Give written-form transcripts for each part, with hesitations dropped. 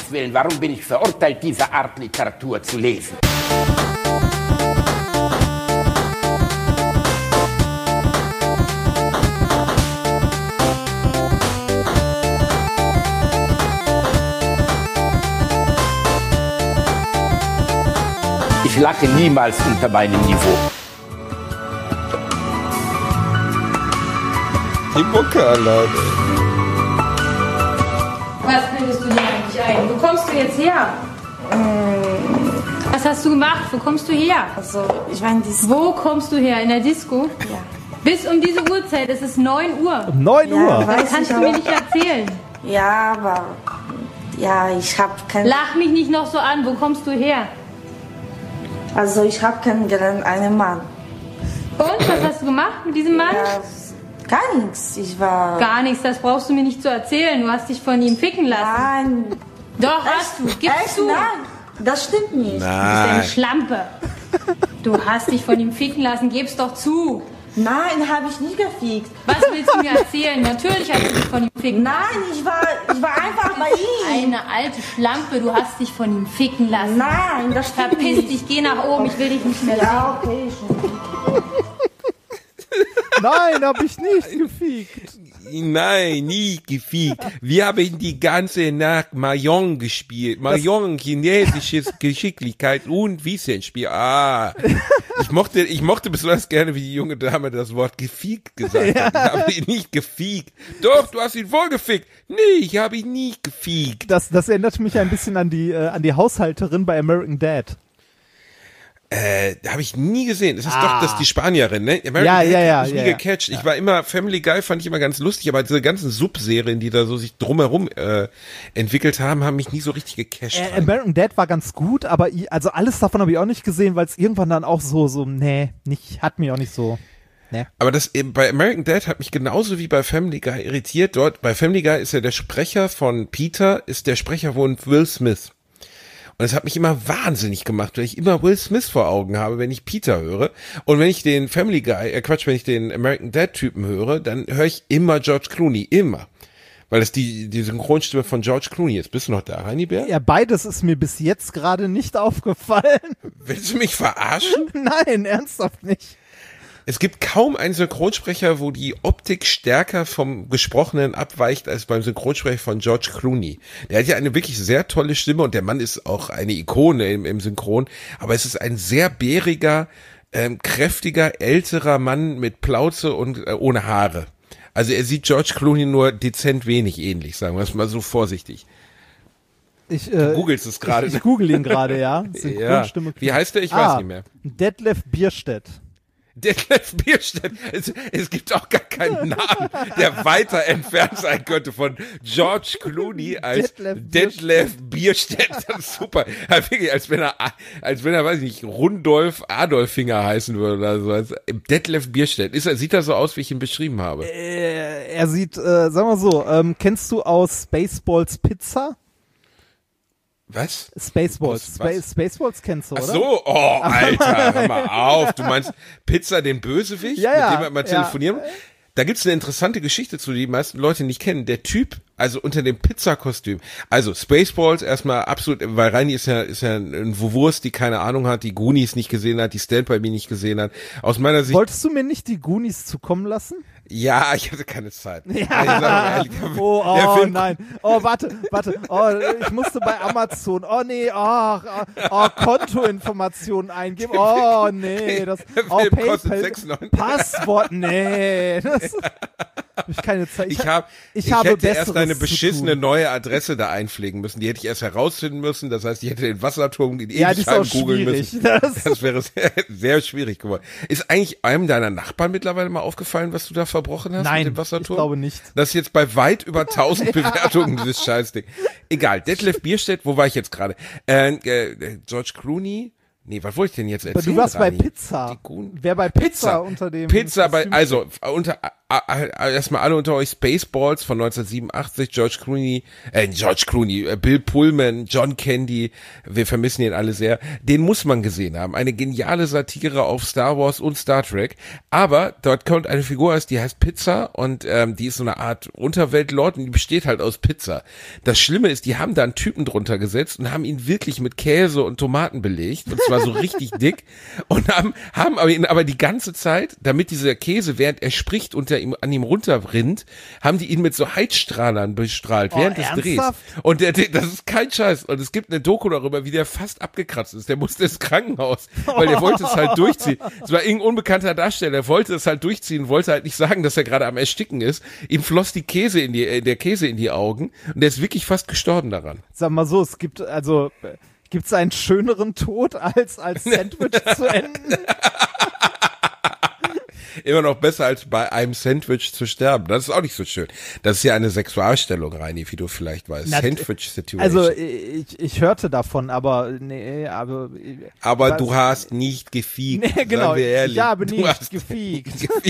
Gottes Willen, warum bin ich verurteilt, diese Art Literatur zu lesen? Ich lache niemals unter meinem Niveau. Die Mucke, Leute. Was bildest du dir eigentlich ein? Wo kommst du jetzt her? Was hast du gemacht? Wo kommst du her? Also, ich war in Disco. Wo kommst du her? In der Disco? Ja. Bis um diese Uhrzeit, es ist 9 Uhr. Um 9 Uhr? Das kannst du mir nicht erzählen. Ja, aber... Ja, ich habe kein... Lach mich nicht noch so an. Wo kommst du her? Also, ich habe kennengelernt einen Mann. Und, was hast du gemacht mit diesem Mann? Ja, gar nichts. Ich war... Gar nichts, das brauchst du mir nicht zu erzählen. Du hast dich von ihm ficken lassen. Nein. Doch, hast du. Gib's Echt? zu. Nein, das stimmt nicht. Du bist eine Schlampe. Du hast dich von ihm ficken lassen. Gib's doch zu. Nein, habe ich nicht gefickt. Was willst du mir erzählen? Natürlich hast du dich von ihm ficken lassen. Nein, ich war einfach bei ihm. Eine alte Schlampe, du hast dich von ihm ficken lassen. Nein, das stimmt Verpiss nicht. dich, geh nach oben, ich will dich nicht mehr sehen. Ja, okay, schon. Nein, hab ich nicht gefiegt. Nein, nie gefiegt. Wir haben die ganze Nacht Mahjong gespielt. Mahjong, chinesisches Geschicklichkeit und Wissensspiel. Ich mochte besonders gerne, wie die junge Dame das Wort gefiegt gesagt hat. Ich habe ihn nicht gefiegt. Doch, du hast ihn wohl gefickt. Nee, ich habe ihn nicht gefiegt. Das erinnert mich ein bisschen an die Haushalterin bei American Dad. Habe ich nie gesehen. Das ist doch die Spanierin, ne? American Dad hat mich nie gecatcht. Ich war immer, Family Guy fand ich immer ganz lustig, aber diese ganzen Subserien, die da so sich drumherum entwickelt haben mich nie so richtig gecatcht. American Dad war ganz gut, aber also alles davon habe ich auch nicht gesehen, weil es irgendwann dann auch hat mich auch nicht so. Nee. Aber das eben bei American Dad hat mich genauso wie bei Family Guy irritiert. Dort bei Family Guy ist ja der Sprecher von Peter, ist der Sprecher von Will Smith. Und es hat mich immer wahnsinnig gemacht, weil ich immer Will Smith vor Augen habe, wenn ich Peter höre. Und wenn ich den Family Guy, wenn ich den American Dad Typen höre, dann höre ich immer George Clooney, immer. Weil das die Synchronstimme von George Clooney ist. Bist du noch da, Reinibär? Ja, beides ist mir bis jetzt gerade nicht aufgefallen. Willst du mich verarschen? Nein, ernsthaft nicht. Es gibt kaum einen Synchronsprecher, wo die Optik stärker vom Gesprochenen abweicht als beim Synchronsprecher von George Clooney. Der hat ja eine wirklich sehr tolle Stimme und der Mann ist auch eine Ikone im Synchron, aber es ist ein sehr bäriger, kräftiger, älterer Mann mit Plauze und ohne Haare. Also er sieht George Clooney nur dezent wenig ähnlich, sagen wir es mal so vorsichtig. Du googelst es gerade. Ich google ihn gerade, ja. Synchronstimme. Wie heißt der? Ich weiß nicht mehr. Detlef Bierstedt. Detlef Bierstedt. Es gibt auch gar keinen Namen, der weiter entfernt sein könnte von George Clooney als Detlef Bierstedt. Das ist super. Ja, wirklich, als wenn er, weiß ich nicht, Rundolf Adolfinger heißen würde oder so. Also, Detlef Bierstedt. Sieht er so aus, wie ich ihn beschrieben habe? Er sieht, sagen wir so, kennst du aus Spaceballs Pizza? Was? Spaceballs. Spaceballs kennst du, oder? Ach so, oh, Alter, hör mal auf. Du meinst Pizza, den Bösewicht, mit dem wir mal telefonieren? Da gibt's eine interessante Geschichte zu, die die meisten Leute nicht kennen. Der Typ, also unter dem Pizzakostüm, also Spaceballs erstmal absolut, weil Reini ist ja ein Wurst, die keine Ahnung hat, die Goonies nicht gesehen hat, die Stand By Me nicht gesehen hat. Aus meiner Sicht. Wolltest du mir nicht die Goonies zukommen lassen? Ja, ich hatte keine Zeit. Ja. Nein. Oh, warte. Oh, ich musste bei Amazon. Oh, nee. Kontoinformationen eingeben. Oh, nee. Film kostet 6,99. Passwort. Nee. Das habe ich keine Zeit. Ich hätte erst eine beschissene neue Adresse da einpflegen müssen. Die hätte ich erst herausfinden müssen. Das heißt, ich hätte den Wasserturm in Ewigkeiten googeln müssen. Das wäre sehr, sehr schwierig geworden. Ist eigentlich einem deiner Nachbarn mittlerweile mal aufgefallen, was du da verbrochen hast? Nein, mit dem Wasserturm? Ich glaube nicht. Das ist jetzt bei weit über 1000 Bewertungen, dieses Scheißding. Egal, Detlef Bierstedt, wo war ich jetzt gerade? George Clooney? Nee, was wollte ich denn jetzt erzählen? Aber du warst bei Pizza. Wer bei Pizza unter dem Pizza bei, also, erstmal alle unter euch Spaceballs von 1987, Bill Pullman, John Candy, wir vermissen ihn alle sehr. Den muss man gesehen haben. Eine geniale Satire auf Star Wars und Star Trek. Aber dort kommt eine Figur aus, die heißt Pizza und die ist so eine Art Unterweltlord und die besteht halt aus Pizza. Das Schlimme ist, die haben da einen Typen drunter gesetzt und haben ihn wirklich mit Käse und Tomaten belegt und zwar so richtig dick und haben ihn aber die ganze Zeit, damit dieser Käse, während er spricht, an ihm runterrinnt, haben die ihn mit so Heizstrahlern bestrahlt während des Drehs. Und das ist kein Scheiß. Und es gibt eine Doku darüber, wie der fast abgekratzt ist. Der musste ins Krankenhaus, weil der wollte es halt durchziehen. Es war irgendein unbekannter Darsteller, der wollte es halt durchziehen, wollte halt nicht sagen, dass er gerade am Ersticken ist. Ihm floss der Käse in die Augen und der ist wirklich fast gestorben daran. Sag mal so, gibt's einen schöneren Tod als Sandwich zu enden? Immer noch besser als bei einem Sandwich zu sterben. Das ist auch nicht so schön. Das ist ja eine Sexualstellung, Reini, wie du vielleicht weißt. Sandwich-Situation. Also ich hörte davon, aber nee, aber du hast nicht gefiegt. Nee, genau, sagen wir ehrlich. ich habe nicht gefiegt.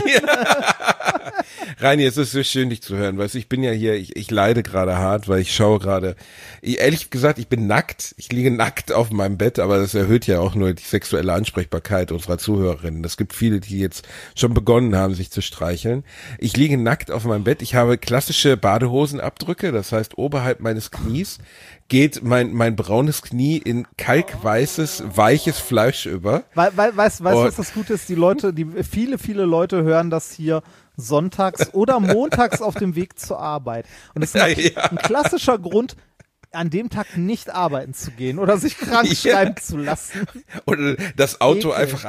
Reini, es ist so schön, dich zu hören. Weißt du, ich bin ja hier, ich leide gerade hart, weil ich schaue gerade, ehrlich gesagt, ich bin nackt. Ich liege nackt auf meinem Bett, aber das erhöht ja auch nur die sexuelle Ansprechbarkeit unserer Zuhörerinnen. Es gibt viele, die jetzt schon begonnen haben, sich zu streicheln. Ich liege nackt auf meinem Bett. Ich habe klassische Badehosenabdrücke, das heißt, oberhalb meines Knies geht mein braunes Knie in kalkweißes, weiches Fleisch über. Weißt du, was das Gute ist? Viele Leute hören das hier sonntags oder montags auf dem Weg zur Arbeit. Und das ist ein klassischer Grund, an dem Tag nicht arbeiten zu gehen oder sich krank schreiben zu lassen. Oder das Auto einfach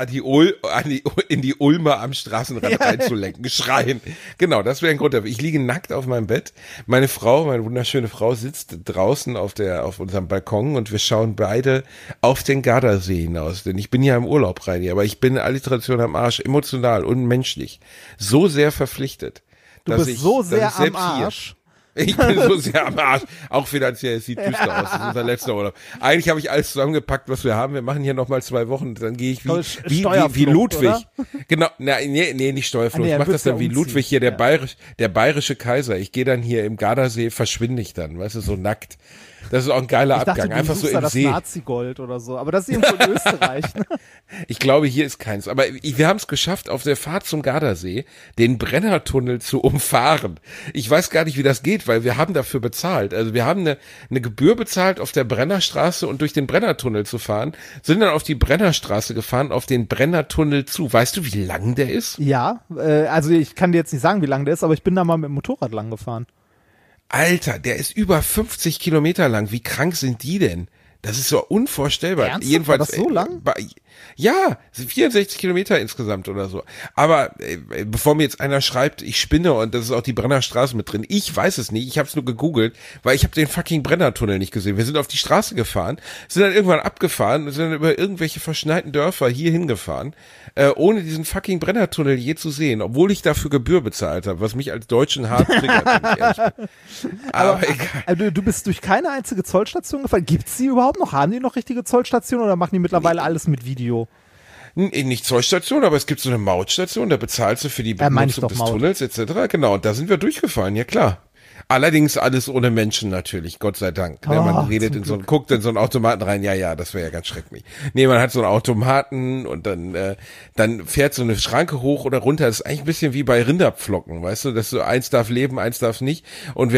in die Ulmer am Straßenrand reinzulenken, schreien. Genau, das wäre ein Grund dafür. Ich liege nackt auf meinem Bett. Meine wunderschöne Frau sitzt draußen auf unserem Balkon und wir schauen beide auf den Gardasee hinaus. Denn ich bin ja im Urlaub, Reini, aber ich bin Alliteration am Arsch, emotional und menschlich so sehr verpflichtet. Du bist so sehr am Arsch. Ich bin so sehr am Arsch. Auch finanziell, es sieht düster aus. Das ist unser letzter Urlaub. Eigentlich habe ich alles zusammengepackt, was wir haben. Wir machen hier nochmal 2 Wochen. Dann gehe ich wie Ludwig. Oder? Genau, nee, nicht Steuerflucht. Ich mache das dann wie Ludwig hier, der bayerische Kaiser. Ich gehe dann hier im Gardasee, verschwinde ich dann, weißt du, so nackt. Das ist auch ein geiler Abgang. Einfach so im das See. Nazi-Gold oder so. Aber das ist irgendwo in Österreich. Ne? Ich glaube, hier ist keins. Aber wir haben es geschafft, auf der Fahrt zum Gardasee den Brennertunnel zu umfahren. Ich weiß gar nicht, wie das geht, weil wir haben dafür bezahlt. Also wir haben eine Gebühr bezahlt, auf der Brennerstraße und durch den Brennertunnel zu fahren, sind dann auf die Brennerstraße gefahren, auf den Brennertunnel zu. Weißt du, wie lang der ist? Ja, also ich kann dir jetzt nicht sagen, wie lang der ist, aber ich bin da mal mit dem Motorrad lang gefahren. Alter, der ist über 50 Kilometer lang. Wie krank sind die denn? Das ist so unvorstellbar. Ernsthaft? Jedenfalls, War das so lang? Ja, 64 Kilometer insgesamt oder so. Aber bevor mir jetzt einer schreibt, ich spinne und das ist auch die Brennerstraße mit drin. Ich weiß es nicht. Ich habe es nur gegoogelt, weil ich habe den fucking Brennertunnel nicht gesehen. Wir sind auf die Straße gefahren, sind dann irgendwann abgefahren, sind dann über irgendwelche verschneiten Dörfer hier hingefahren, ohne diesen fucking Brennertunnel je zu sehen, obwohl ich dafür Gebühr bezahlt habe, was mich als Deutschen hart triggert, wenn ich ehrlich bin. Aber egal. Also du bist durch keine einzige Zollstation gefahren. Gibt's die überhaupt noch? Haben die noch richtige Zollstationen oder machen die mittlerweile alles mit Video? Nicht Zollstation, aber es gibt so eine Mautstation, da bezahlst du für die Benutzung des Tunnels etc. Genau, und da sind wir durchgefahren, ja klar. Allerdings alles ohne Menschen natürlich, Gott sei Dank. Oh, man redet guckt in so einen Automaten rein, ja, das wäre ja ganz schrecklich. Nee, man hat so einen Automaten und dann fährt so eine Schranke hoch oder runter. Das ist eigentlich ein bisschen wie bei Rinderpflocken, weißt du, dass so eins darf leben, eins darf nicht. Und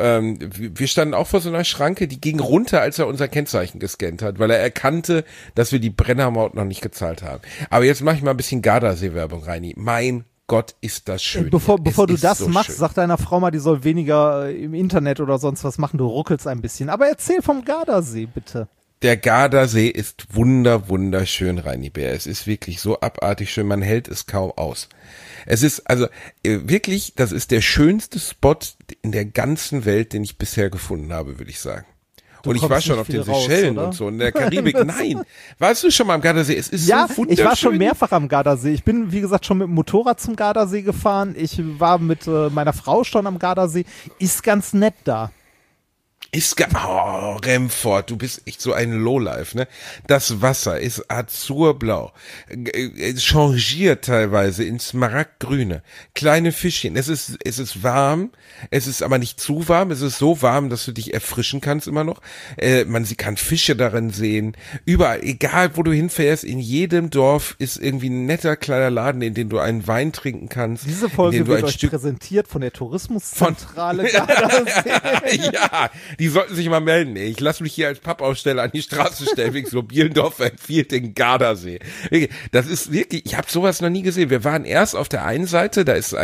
wir standen auch vor so einer Schranke, die ging runter, als er unser Kennzeichen gescannt hat, weil er erkannte, dass wir die Brennermaut noch nicht gezahlt haben. Aber jetzt mache ich mal ein bisschen Gardasee-Werbung, Reini. Mein Gott, ist das schön. Bevor du das so machst, sag deiner Frau mal, die soll weniger im Internet oder sonst was machen. Du ruckelst ein bisschen. Aber erzähl vom Gardasee, bitte. Der Gardasee ist wunderschön, Reini Bär. Es ist wirklich so abartig schön. Man hält es kaum aus. Es ist also wirklich, das ist der schönste Spot in der ganzen Welt, den ich bisher gefunden habe, würde ich sagen. Und ich war schon auf den Seychellen und so in der Karibik. Nein, warst du schon mal am Gardasee? Es ist so wunderschön. Ich war schon mehrfach am Gardasee. Ich bin, wie gesagt, schon mit dem Motorrad zum Gardasee gefahren. Ich war mit meiner Frau schon am Gardasee. Ist ganz nett da. Remford, du bist echt so ein Lowlife, ne? Das Wasser ist azurblau, changiert teilweise ins Smaragdgrüne, kleine Fischchen, es ist warm, es ist aber nicht zu warm, es ist so warm, dass du dich erfrischen kannst immer noch, sie kann Fische darin sehen, überall, egal wo du hinfährst, in jedem Dorf ist irgendwie ein netter kleiner Laden, in dem du einen Wein trinken kannst. Diese Folge wird euch präsentiert von der Tourismuszentrale. Ja, die sollten sich mal melden. Ey. Ich lasse mich hier als Pappaussteller an die Straße stellen, wegen so Bielendorf empfiehlt den Gardasee. Das ist wirklich, ich habe sowas noch nie gesehen. Wir waren erst auf der einen Seite, da ist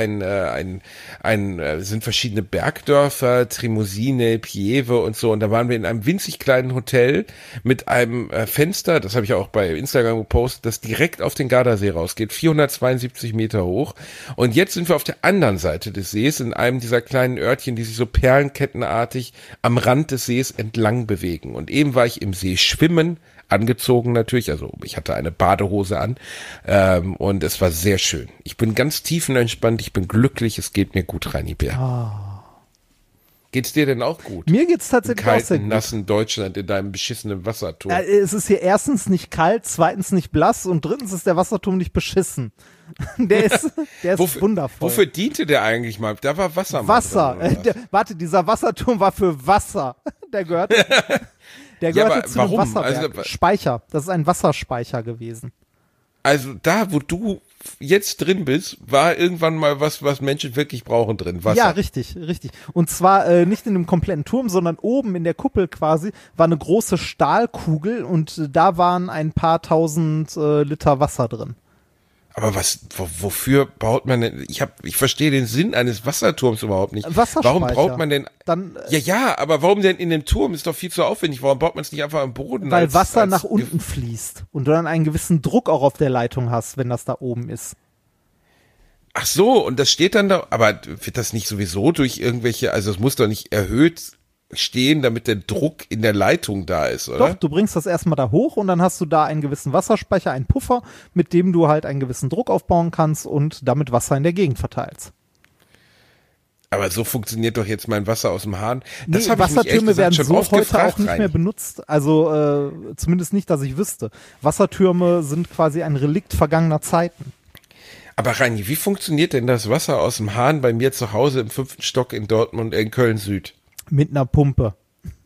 sind verschiedene Bergdörfer, Trimosine, Pieve und so, und da waren wir in einem winzig kleinen Hotel mit einem Fenster, das habe ich auch bei Instagram gepostet, das direkt auf den Gardasee rausgeht, 472 Meter hoch, und jetzt sind wir auf der anderen Seite des Sees, in einem dieser kleinen Örtchen, die sich so perlenkettenartig am Rand des Sees entlang bewegen. Und eben war ich im See schwimmen, angezogen natürlich, also ich hatte eine Badehose an, und es war sehr schön. Ich bin ganz tiefenentspannt, ich bin glücklich, es geht mir gut, Reini Bär. Oh. Geht's dir denn auch gut? Mir geht's tatsächlich auch sehr gut. Im kalten, nassen Deutschland in deinem beschissenen Wasserturm. Es ist hier erstens nicht kalt, zweitens nicht blass und drittens ist der Wasserturm nicht beschissen. Der ist wundervoll. Wofür diente der eigentlich mal? Da war Wasser. Wasser. Dieser Wasserturm war für Wasser. Der gehörte zu einem Wasserwerk. Also, Speicher. Das ist ein Wasserspeicher gewesen. Also da, wo du jetzt drin bist, war irgendwann mal was Menschen wirklich brauchen drin. Wasser. Ja, richtig. Und zwar nicht in dem kompletten Turm, sondern oben in der Kuppel quasi war eine große Stahlkugel und da waren ein paar tausend Liter Wasser drin. Aber wofür baut man denn, ich verstehe den Sinn eines Wasserturms überhaupt nicht. Warum braucht man denn, aber warum denn in dem Turm? Ist doch viel zu aufwendig. Warum baut man es nicht einfach am Boden? Weil Wasser nach unten fließt und du dann einen gewissen Druck auch auf der Leitung hast, wenn das da oben ist. Ach so, und das steht dann da, aber wird das nicht sowieso durch irgendwelche, also es muss doch nicht erhöht stehen, damit der Druck in der Leitung da ist, oder? Doch, du bringst das erstmal da hoch und dann hast du da einen gewissen Wasserspeicher, einen Puffer, mit dem du halt einen gewissen Druck aufbauen kannst und damit Wasser in der Gegend verteilst. Aber so funktioniert doch jetzt mein Wasser aus dem Hahn. Das Wassertürme werden so heute auch nicht mehr benutzt, also zumindest nicht, dass ich wüsste. Wassertürme sind quasi ein Relikt vergangener Zeiten. Aber Reini, wie funktioniert denn das Wasser aus dem Hahn bei mir zu Hause im 5. Stock in Dortmund, in Köln-Süd? Mit einer Pumpe.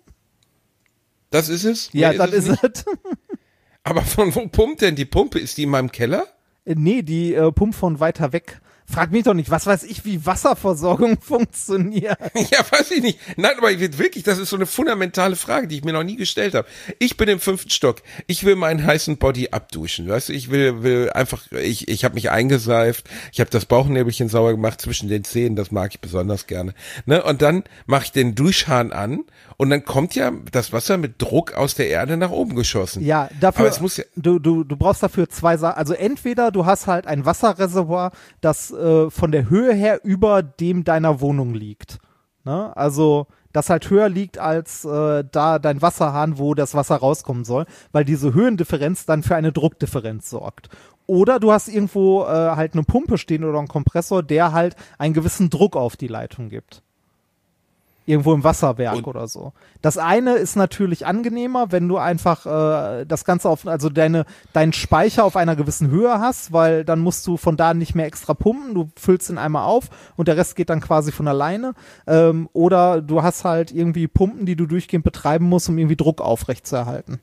Das ist es? Ja, das ist es. Aber von wo pumpt denn die Pumpe? Ist die in meinem Keller? Nee, die pumpt von weiter weg. Frag mich doch nicht, was weiß ich, wie Wasserversorgung funktioniert. Ja, weiß ich nicht. Nein, aber wirklich, das ist so eine fundamentale Frage, die ich mir noch nie gestellt habe. Ich bin im 5. Stock. Ich will meinen heißen Body abduschen. Weißt du, ich will einfach, ich habe mich eingeseift, ich habe das Bauchnäbelchen sauber gemacht zwischen den Zähnen, das mag ich besonders gerne. Ne? Und dann mache ich den Duschhahn an und dann kommt ja das Wasser mit Druck aus der Erde nach oben geschossen. Ja, dafür, aber es muss ja du brauchst dafür zwei Sachen. Also entweder du hast halt ein Wasserreservoir, das von der Höhe her über dem deiner Wohnung liegt. Ne? Also das halt höher liegt als da dein Wasserhahn, wo das Wasser rauskommen soll, weil diese Höhendifferenz dann für eine Druckdifferenz sorgt. Oder du hast irgendwo halt eine Pumpe stehen oder einen Kompressor, der halt einen gewissen Druck auf die Leitung gibt. Irgendwo im Wasserwerk oder so. Das eine ist natürlich angenehmer, wenn du einfach das Ganze also deinen Speicher auf einer gewissen Höhe hast, weil dann musst du von da nicht mehr extra pumpen, du füllst ihn einmal auf und der Rest geht dann quasi von alleine. Oder du hast halt irgendwie Pumpen, die du durchgehend betreiben musst, um irgendwie Druck aufrechtzuerhalten.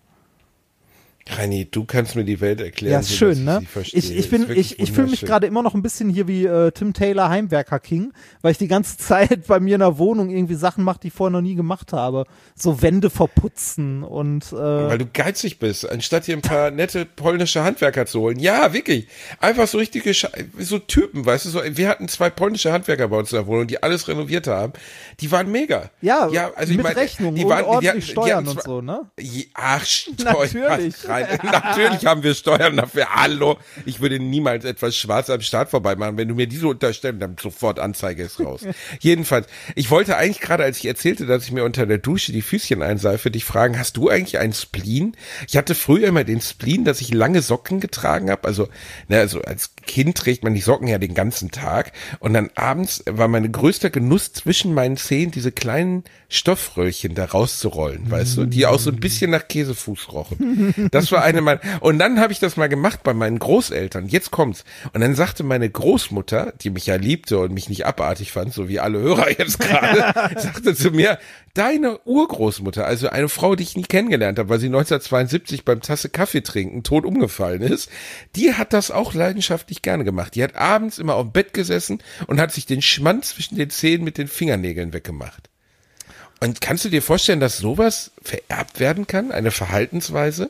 Reini, du kannst mir die Welt erklären. Ja, ist schön, ne? Ich fühle mich gerade immer noch ein bisschen hier wie Tim Taylor Heimwerker King, weil ich die ganze Zeit bei mir in der Wohnung irgendwie Sachen mache, die ich vorher noch nie gemacht habe. So Wände verputzen und weil du geizig bist, anstatt hier ein paar nette polnische Handwerker zu holen. Ja, wirklich. Einfach so richtige so Typen, weißt du, so, wir hatten 2 polnische Handwerker bei uns in der Wohnung, die alles renoviert haben. Die waren mega. Ja, also mit Rechnung und ordentlich Steuern und so, ne? Ach, Steuern. Natürlich. Natürlich haben wir Steuern dafür. Hallo, ich würde niemals etwas schwarz am Staat vorbei machen. Wenn du mir diese unterstellen, dann sofort Anzeige ist raus. Jedenfalls, ich wollte eigentlich gerade, als ich erzählte, dass ich mir unter der Dusche die Füßchen einseife, dich fragen, hast du eigentlich einen Spleen? Ich hatte früher immer den Spleen, dass ich lange Socken getragen habe. Also als Kind trägt man die Socken ja den ganzen Tag und dann abends war mein größter Genuss zwischen meinen Zehen diese kleinen Stoffröllchen da rauszurollen, weißt du, die auch so ein bisschen nach Käsefuß rochen. Das war und dann habe ich das mal gemacht bei meinen Großeltern. Jetzt kommt's. Und dann sagte meine Großmutter, die mich ja liebte und mich nicht abartig fand, so wie alle Hörer jetzt gerade, sagte zu mir, deine Urgroßmutter, also eine Frau, die ich nie kennengelernt habe, weil sie 1972 beim Tasse Kaffee trinken tot umgefallen ist, die hat das auch leidenschaftlich gerne gemacht. Die hat abends immer auf dem Bett gesessen und hat sich den Schmand zwischen den Zähnen mit den Fingernägeln weggemacht. Und kannst du dir vorstellen, dass sowas vererbt werden kann? Eine Verhaltensweise?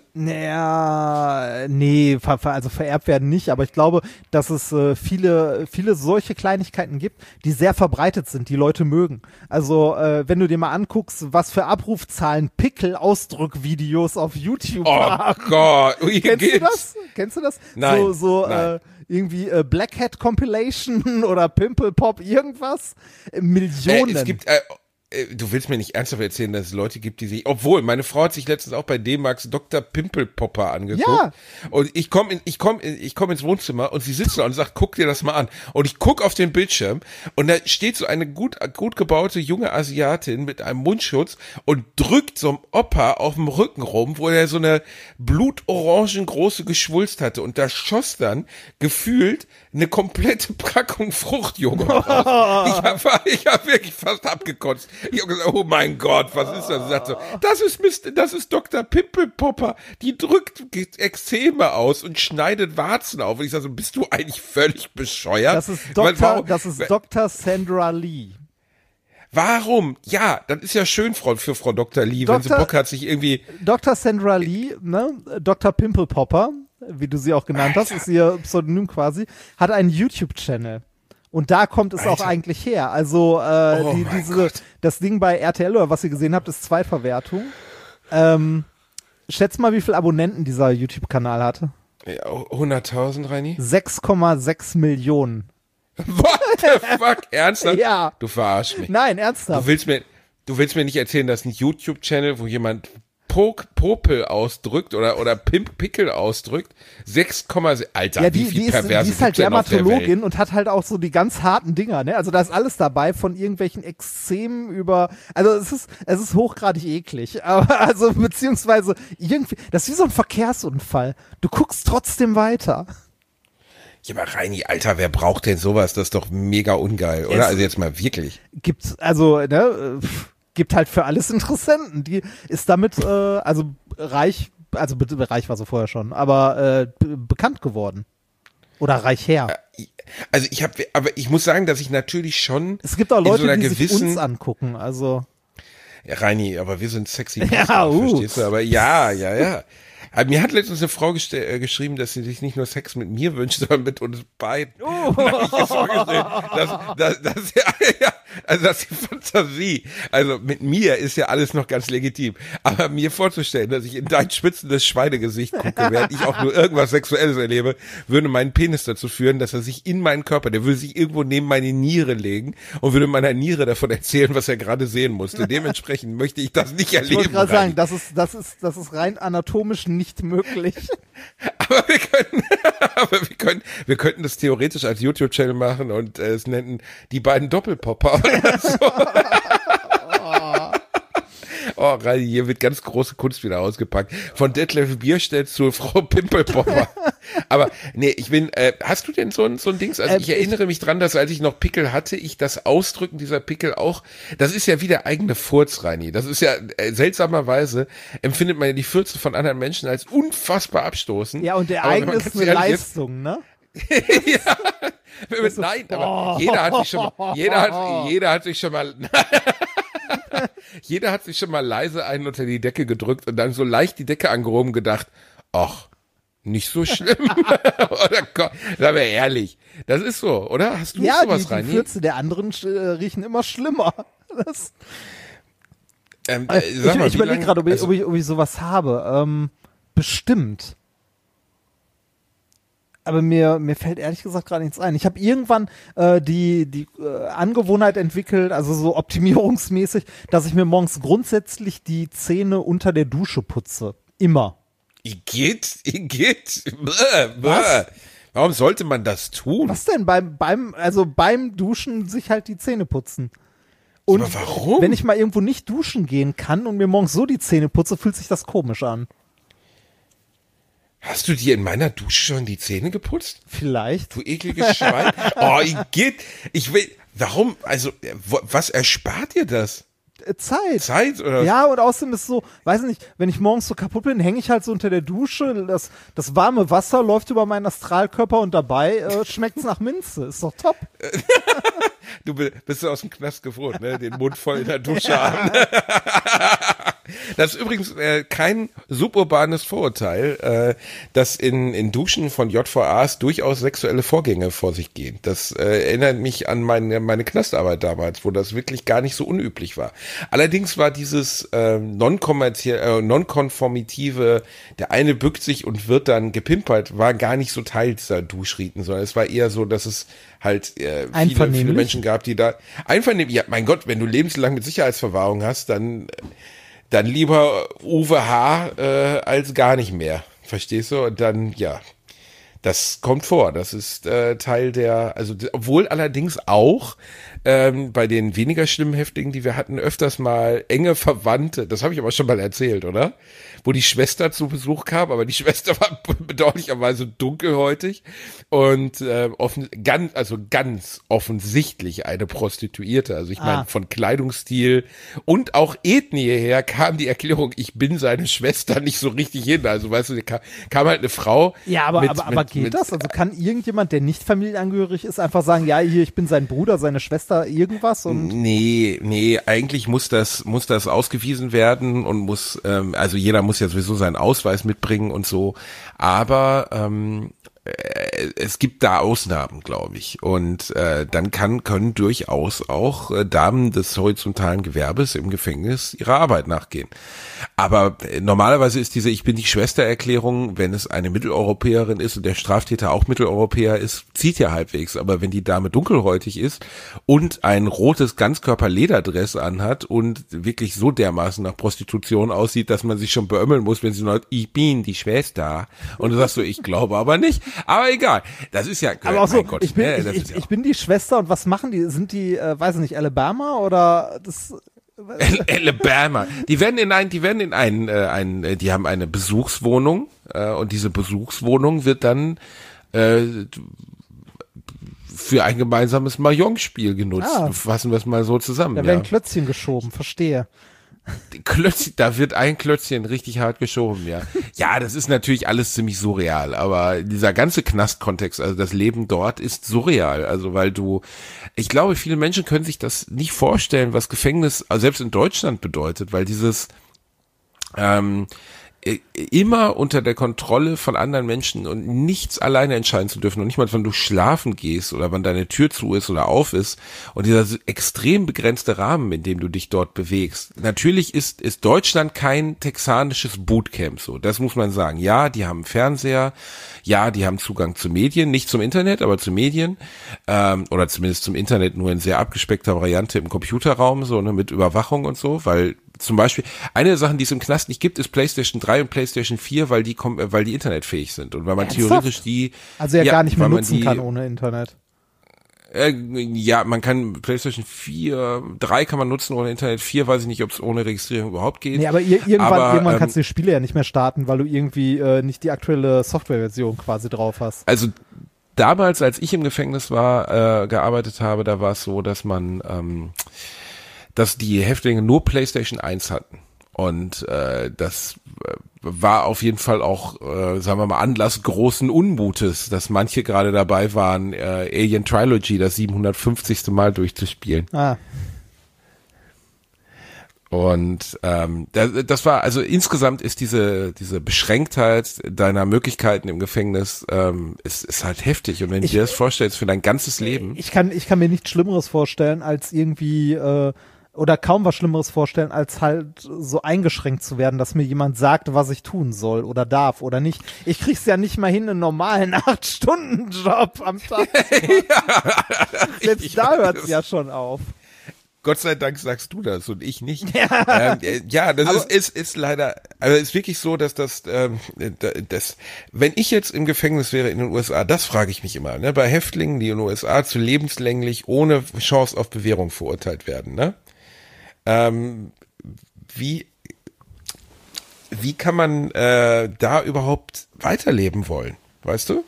Naja, nee, also vererbt werden nicht, aber ich glaube, dass es viele solche Kleinigkeiten gibt, die sehr verbreitet sind, die Leute mögen. Also, wenn du dir mal anguckst, was für Abrufzahlen Pickel-Ausdruckvideos auf YouTube haben. Oh Gott, Kennst du das? Nein. Nein. Irgendwie Black Hat Compilation oder Pimple Pop irgendwas? Millionen. Es gibt du willst mir nicht ernsthaft erzählen, dass es Leute gibt, die sich, obwohl, meine Frau hat sich letztens auch bei D-Max Dr. Pimpelpopper angeguckt. Ja. Und ich komm ins Wohnzimmer und sie sitzt da und sagt, guck dir das mal an. Und ich guck auf den Bildschirm und da steht so eine gut gebaute junge Asiatin mit einem Mundschutz und drückt so einem Opa auf dem Rücken rum, wo er so eine blutorangen große Geschwulst hatte. Und da schoss dann gefühlt eine komplette Packung Fruchtjoghurt raus. Ich hab wirklich fast abgekotzt. Ich habe gesagt, oh mein Gott, was ist das? Sie sagt so, das ist Dr. Pimpelpopper, die drückt Ekzeme aus und schneidet Warzen auf. Und ich sage so, bist du eigentlich völlig bescheuert? Das ist Dr. Sandra Lee. Warum? Ja, das ist ja schön für Frau Dr. Lee, wenn sie Bock hat, sich irgendwie... Dr. Sandra Lee, ne, Dr. Pimpelpopper, wie du sie auch genannt hast, ist ihr Pseudonym quasi, hat einen YouTube-Channel. Und da kommt es auch eigentlich her. Also das Ding bei RTL oder was ihr gesehen habt, ist Zweitverwertung. Schätz mal, wie viele Abonnenten dieser YouTube-Kanal hatte. Ja, 100.000, Reini? 6,6 Millionen. What the fuck? Ernsthaft? Ja. Du verarschst mich. Nein, ernsthaft. Du willst mir nicht erzählen, dass ein YouTube-Channel, wo jemand Popel ausdrückt oder Pickel ausdrückt, 6,6, Alter, ja, wie viel Perverse die ist halt Dermatologin und hat halt auch so die ganz harten Dinger, ne? Also da ist alles dabei, von irgendwelchen Ekzemen über, also es ist hochgradig eklig, aber also beziehungsweise irgendwie, das ist wie so ein Verkehrsunfall. Du guckst trotzdem weiter. Ja, aber Reini, Alter, wer braucht denn sowas? Das ist doch mega ungeil, oder? Also jetzt mal wirklich. Gibt halt für alles Interessenten. Die ist damit reich, also reich war sie vorher schon, aber bekannt geworden. Oder reich her. Also aber ich muss sagen, dass ich natürlich schon. Es gibt auch Leute, die sich uns angucken, also. Ja, Reini, aber wir sind sexy Poster, verstehst du? Aber ja. Aber mir hat letztens eine Frau geschrieben, dass sie sich nicht nur Sex mit mir wünscht, sondern mit uns beiden. Oh. Das ist die Fantasie. Also mit mir ist ja alles noch ganz legitim. Aber mir vorzustellen, dass ich in dein spitzendes Schweinegesicht gucke, während ich auch nur irgendwas Sexuelles erlebe, würde meinen Penis dazu führen, dass er sich in meinen Körper, der würde sich irgendwo neben meine Niere legen und würde meiner Niere davon erzählen, was er gerade sehen musste. Dementsprechend möchte ich das nicht erleben. Ich wollte gerade sagen, das ist rein anatomisch nicht möglich. Aber wir könnten das theoretisch als YouTube-Channel machen und es nennen die beiden Doppelpopper oder so. Oh, Reini, hier wird ganz große Kunst wieder ausgepackt. Von Detlef Bierstedt zu Frau Pimpelpopper. Aber nee, hast du denn so ein Dings? Also ich erinnere mich dran, dass als ich noch Pickel hatte, ich das Ausdrücken dieser Pickel auch, das ist ja wie der eigene Furz, Reini. Das ist ja, seltsamerweise empfindet man ja die Fürze von anderen Menschen als unfassbar abstoßend. Ja, und der eigene ist eine Leistung, ne? Ja. Nein, aber jeder hat sich schon mal leise einen unter die Decke gedrückt und dann so leicht die Decke angehoben gedacht, ach, nicht so schlimm. Oder Gott, sei mal ehrlich. Das ist so, oder? Hast du sowas rein? Ja, die Fürze der anderen riechen immer schlimmer. Ich überlege gerade, ob ich sowas habe. Bestimmt. Aber mir fällt ehrlich gesagt gerade nichts ein. Ich habe irgendwann die Angewohnheit entwickelt, also so optimierungsmäßig, dass ich mir morgens grundsätzlich die Zähne unter der Dusche putze. Immer. Igitt. Was? Warum sollte man das tun? Was denn? Beim Duschen sich halt die Zähne putzen. Und aber warum? wenn ich mal irgendwo nicht duschen gehen kann und mir morgens so die Zähne putze, fühlt sich das komisch an. Hast du dir in meiner Dusche schon die Zähne geputzt? Vielleicht. Du ekliges Schwein. Oh, ich will, warum, also, was erspart dir das? Zeit, oder? Ja, und außerdem ist so, weiß nicht, wenn ich morgens so kaputt bin, hänge ich halt so unter der Dusche, das warme Wasser läuft über meinen Astralkörper und dabei schmeckt's nach Minze. Ist doch top. Du bist aus dem Knast gefroren, ne? Den Mund voll in der Dusche haben. Das ist übrigens kein suburbanes Vorurteil, dass in Duschen von JVAs durchaus sexuelle Vorgänge vor sich gehen. Das erinnert mich an meine Knastarbeit damals, wo das wirklich gar nicht so unüblich war. Allerdings war dieses nonkonformitive, der eine bückt sich und wird dann gepimpert, war gar nicht so Teil dieser Duschriten, sondern es war eher so, dass es halt viele Menschen gab, die da einvernehmlich, ja, mein Gott, wenn du lebenslang mit Sicherheitsverwahrung hast, dann lieber Uwe H. Als gar nicht mehr. Verstehst du? Und dann, ja, das kommt vor. Das ist Teil der, also obwohl allerdings auch bei den weniger schlimmen Häftlingen, die wir hatten, öfters mal enge Verwandte, das habe ich aber schon mal erzählt, oder? Wo die Schwester zu Besuch kam, aber die Schwester war bedauerlicherweise dunkelhäutig und ganz offensichtlich eine Prostituierte. Also ich meine, von Kleidungsstil und auch Ethnie her kam die Erklärung, ich bin seine Schwester, nicht so richtig hin. Also weißt du, kam halt eine Frau. Ja, aber geht das? Also kann irgendjemand, der nicht familienangehörig ist, einfach sagen, ja, hier, ich bin sein Bruder, seine Schwester, irgendwas? Und Nee, eigentlich muss das ausgewiesen werden und also jeder muss ja sowieso seinen Ausweis mitbringen und so, aber es gibt da Ausnahmen, glaube ich, und dann können durchaus auch Damen des horizontalen Gewerbes im Gefängnis ihrer Arbeit nachgehen. Aber normalerweise ist diese Ich bin die Schwester-Erklärung, wenn es eine Mitteleuropäerin ist und der Straftäter auch Mitteleuropäer ist, zieht ja halbwegs. Aber wenn die Dame dunkelhäutig ist und ein rotes Ganzkörper-Lederdress anhat und wirklich so dermaßen nach Prostitution aussieht, dass man sich schon beömmeln muss, wenn sie sagt, ich bin die Schwester. Und du sagst so, ich glaube aber nicht. Aber egal. Das ist ja, aber auch so, Gott, ich bin die Schwester und was machen die? Sind die, weiß ich nicht, Alabama oder das? Alabama. Die haben eine Besuchswohnung und diese Besuchswohnung wird dann für ein gemeinsames Mahjong-Spiel genutzt. Fassen wir es mal so zusammen. Da werden Klötzchen geschoben, verstehe. Da wird ein Klötzchen richtig hart geschoben, ja. Ja, das ist natürlich alles ziemlich surreal, aber dieser ganze Knastkontext, also das Leben dort ist surreal, also ich glaube, viele Menschen können sich das nicht vorstellen, was Gefängnis, also selbst in Deutschland bedeutet, weil dieses immer unter der Kontrolle von anderen Menschen und nichts alleine entscheiden zu dürfen und nicht mal, wann du schlafen gehst oder wann deine Tür zu ist oder auf ist und dieser extrem begrenzte Rahmen, in dem du dich dort bewegst. Natürlich ist Deutschland kein texanisches Bootcamp, so, das muss man sagen. Ja, die haben Fernseher, ja, die haben Zugang zu Medien, nicht zum Internet, aber zu Medien, oder zumindest zum Internet nur in sehr abgespeckter Variante im Computerraum, so, ne, mit Überwachung und so, weil zum Beispiel, eine der Sachen, die es im Knast nicht gibt, ist PlayStation 3 und PlayStation 4, weil die internetfähig sind. Und weil man theoretisch also gar nicht mehr nutzen kann ohne Internet. Ja, man kann PlayStation 3 kann man nutzen ohne Internet, 4 weiß ich nicht, ob es ohne Registrierung überhaupt geht. Nee, aber irgendwann kannst du die Spiele ja nicht mehr starten, weil du irgendwie nicht die aktuelle Softwareversion quasi drauf hast. Also damals, als ich im Gefängnis gearbeitet habe, da war es so, dass dass die Häftlinge nur PlayStation 1 hatten. Und das war auf jeden Fall auch, sagen wir mal, Anlass großen Unmutes, dass manche gerade dabei waren, Alien Trilogy das 750. Mal durchzuspielen. Und das war, also insgesamt ist diese Beschränktheit deiner Möglichkeiten im Gefängnis ist halt heftig. Und wenn du dir das vorstellst für dein ganzes Leben. Ich kann mir nichts Schlimmeres vorstellen, als irgendwie oder kaum was Schlimmeres vorstellen, als halt so eingeschränkt zu werden, dass mir jemand sagt, was ich tun soll oder darf oder nicht. Ich krieg's ja nicht mal hin, einen normalen 8-Stunden-Job am Tag zu machen. Selbst da hört's ja schon auf. Gott sei Dank sagst du das und ich nicht. Ja, das ist leider, also ist wirklich so, dass wenn ich jetzt im Gefängnis wäre in den USA, das frage ich mich immer, ne, bei Häftlingen, die in den USA zu lebenslänglich ohne Chance auf Bewährung verurteilt werden, ne, wie kann man da überhaupt weiterleben wollen, weißt du?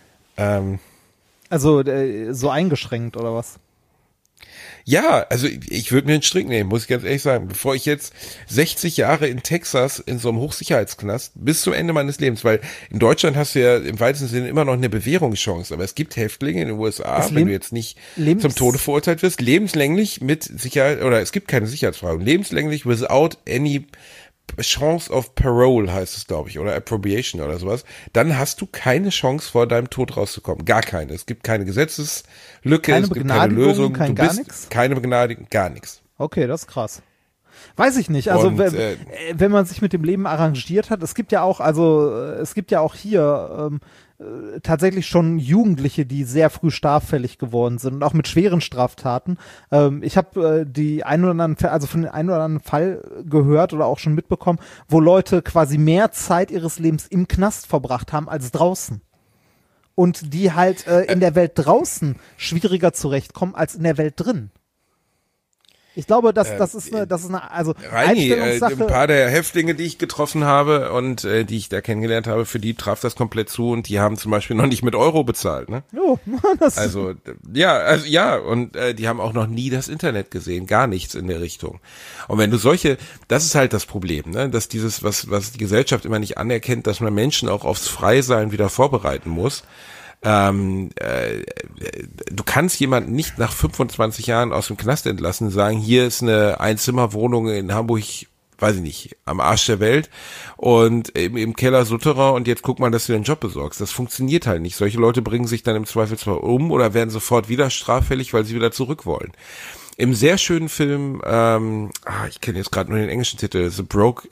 Also so eingeschränkt oder was? Ja, also ich würde mir einen Strick nehmen, muss ich ganz ehrlich sagen, bevor ich jetzt 60 Jahre in Texas in so einem Hochsicherheitsknast bis zum Ende meines Lebens, weil in Deutschland hast du ja im weitesten Sinne immer noch eine Bewährungschance, aber es gibt Häftlinge in den USA, wenn du jetzt nicht zum Tode verurteilt wirst, lebenslänglich mit Sicherheit, oder es gibt keine Sicherheitsfrage, lebenslänglich without any Chance of Parole heißt es, glaube ich, oder Approbation oder sowas, dann hast du keine Chance, vor deinem Tod rauszukommen. Gar keine. Es gibt keine Gesetzeslücke, keine es gibt keine Lösung. Gar nichts? Keine Begnadigung, gar nichts. Okay, das ist krass. Weiß ich nicht. Also wenn man sich mit dem Leben arrangiert hat, es gibt ja auch hier tatsächlich schon Jugendliche, die sehr früh straffällig geworden sind und auch mit schweren Straftaten. Ich habe von den einen oder anderen Fall gehört oder auch schon mitbekommen, wo Leute quasi mehr Zeit ihres Lebens im Knast verbracht haben als draußen. Und die halt in der Welt draußen schwieriger zurechtkommen als in der Welt drin. Ich glaube, das ist eine Reini, Einstellungssache. ein paar der Häftlinge, die ich getroffen habe und die ich da kennengelernt habe, für die traf das komplett zu und die haben zum Beispiel noch nicht mit Euro bezahlt, ne? Oh, die haben auch noch nie das Internet gesehen, gar nichts in der Richtung. Und wenn du das ist halt das Problem, ne? Dass dieses, was die Gesellschaft immer nicht anerkennt, dass man Menschen auch aufs Freisein wieder vorbereiten muss. Du kannst jemanden nicht nach 25 Jahren aus dem Knast entlassen und sagen, hier ist eine Einzimmerwohnung in Hamburg, weiß ich nicht, am Arsch der Welt und im Keller Souterrain und jetzt guck mal, dass du den Job besorgst. Das funktioniert halt nicht. Solche Leute bringen sich dann im Zweifelsfall um oder werden sofort wieder straffällig, weil sie wieder zurück wollen. Im sehr schönen Film, ich kenne jetzt gerade nur den englischen Titel, The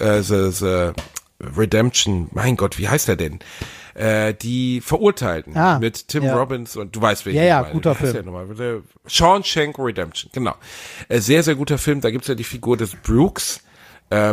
Redemption, mein Gott, wie heißt der denn? Die Verurteilten mit Tim Robbins und du weißt, welchen ich meine. Guter Film. Shawshank Redemption, genau. Sehr, sehr guter Film, da gibt's ja die Figur des Brooks, der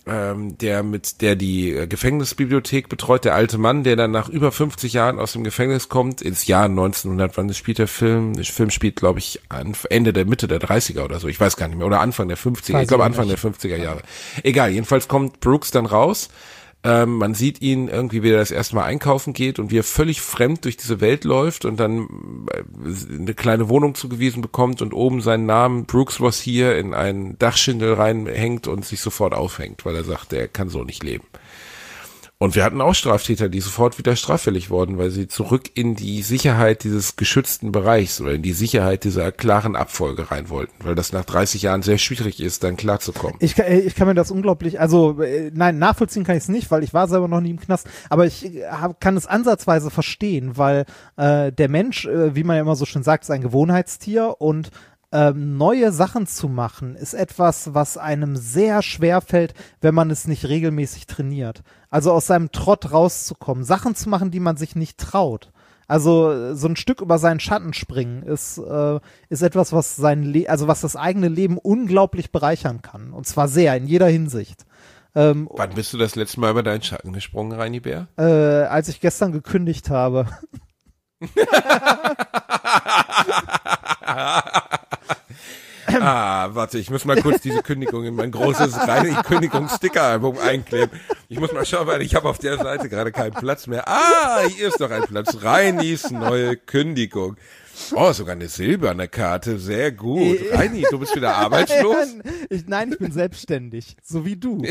die Gefängnisbibliothek betreut, der alte Mann, der dann nach über 50 Jahren aus dem Gefängnis kommt, ins Jahr 1900, wann spielt der Film? Der Film spielt, glaube ich, Mitte der 30er oder so, ich weiß gar nicht mehr, oder Anfang der 50er, ich glaube Anfang der 50er Jahre. Egal, jedenfalls kommt Brooks dann raus. Man sieht ihn irgendwie, wie er das erste Mal einkaufen geht und wie er völlig fremd durch diese Welt läuft und dann eine kleine Wohnung zugewiesen bekommt und oben seinen Namen Brooks was hier in einen Dachschindel reinhängt und sich sofort aufhängt, weil er sagt, er kann so nicht leben. Und wir hatten auch Straftäter, die sofort wieder straffällig wurden, weil sie zurück in die Sicherheit dieses geschützten Bereichs oder in die Sicherheit dieser klaren Abfolge rein wollten, weil das nach 30 Jahren sehr schwierig ist, dann klarzukommen. Ich kann mir das unglaublich, nachvollziehen kann ich es nicht, weil ich war selber noch nie im Knast, aber ich kann es ansatzweise verstehen, weil der Mensch, wie man ja immer so schön sagt, ist ein Gewohnheitstier und neue Sachen zu machen, ist etwas, was einem sehr schwer fällt, wenn man es nicht regelmäßig trainiert. Also aus seinem Trott rauszukommen, Sachen zu machen, die man sich nicht traut. Also so ein Stück über seinen Schatten springen ist etwas, was was das eigene Leben unglaublich bereichern kann. Und zwar sehr, in jeder Hinsicht. Wann bist du das letzte Mal über deinen Schatten gesprungen, Reini Bär? Als ich gestern gekündigt habe. Warte, ich muss mal kurz diese Kündigung in mein großes Kündigungssticker-Album einkleben. Ich muss mal schauen, weil ich habe auf der Seite gerade keinen Platz mehr. Hier ist doch ein Platz. Reinis neue Kündigung. Oh, sogar eine silberne Karte. Sehr gut. Reini, du bist wieder arbeitslos? Nein, ich bin selbstständig. So wie du.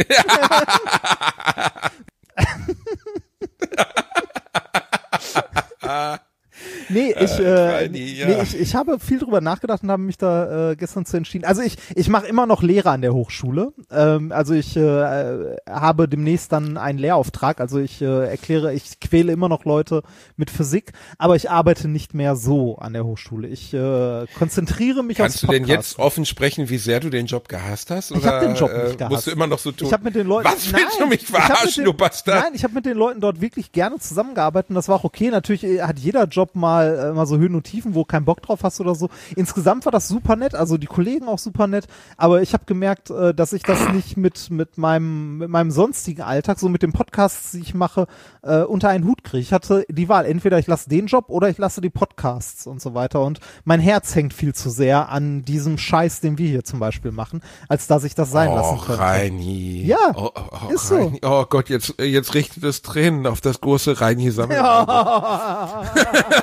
Ich habe viel drüber nachgedacht und habe mich da gestern zu entschieden. Also ich mache immer noch Lehre an der Hochschule. Ich habe demnächst dann einen Lehrauftrag. Also ich quäle immer noch Leute mit Physik, aber ich arbeite nicht mehr so an der Hochschule. Ich konzentriere mich Kannst aufs Podcast. Kannst du denn jetzt offen sprechen, wie sehr du den Job gehasst hast? Oder ich habe den Job nicht gehasst. Musst du immer noch so tun? Ich habe mit den Leuten, was willst du mich verarschen, du Bastard? Nein, ich habe mit den Leuten dort wirklich gerne zusammengearbeitet und das war auch okay. Natürlich hat jeder Job mal mal immer so Höhen und Tiefen, wo du keinen Bock drauf hast oder so. Insgesamt war das super nett, also die Kollegen auch super nett, aber ich habe gemerkt, dass ich das nicht mit meinem sonstigen Alltag, so mit den Podcasts, die ich mache, unter einen Hut kriege. Ich hatte die Wahl, entweder ich lasse den Job oder ich lasse die Podcasts und so weiter, und mein Herz hängt viel zu sehr an diesem Scheiß, den wir hier zum Beispiel machen, als dass ich das sein lassen könnte. Reini. Ja, ist so. Reini. Oh Gott, jetzt richtet es Tränen auf das große Reini-Sammelalbum. Ja.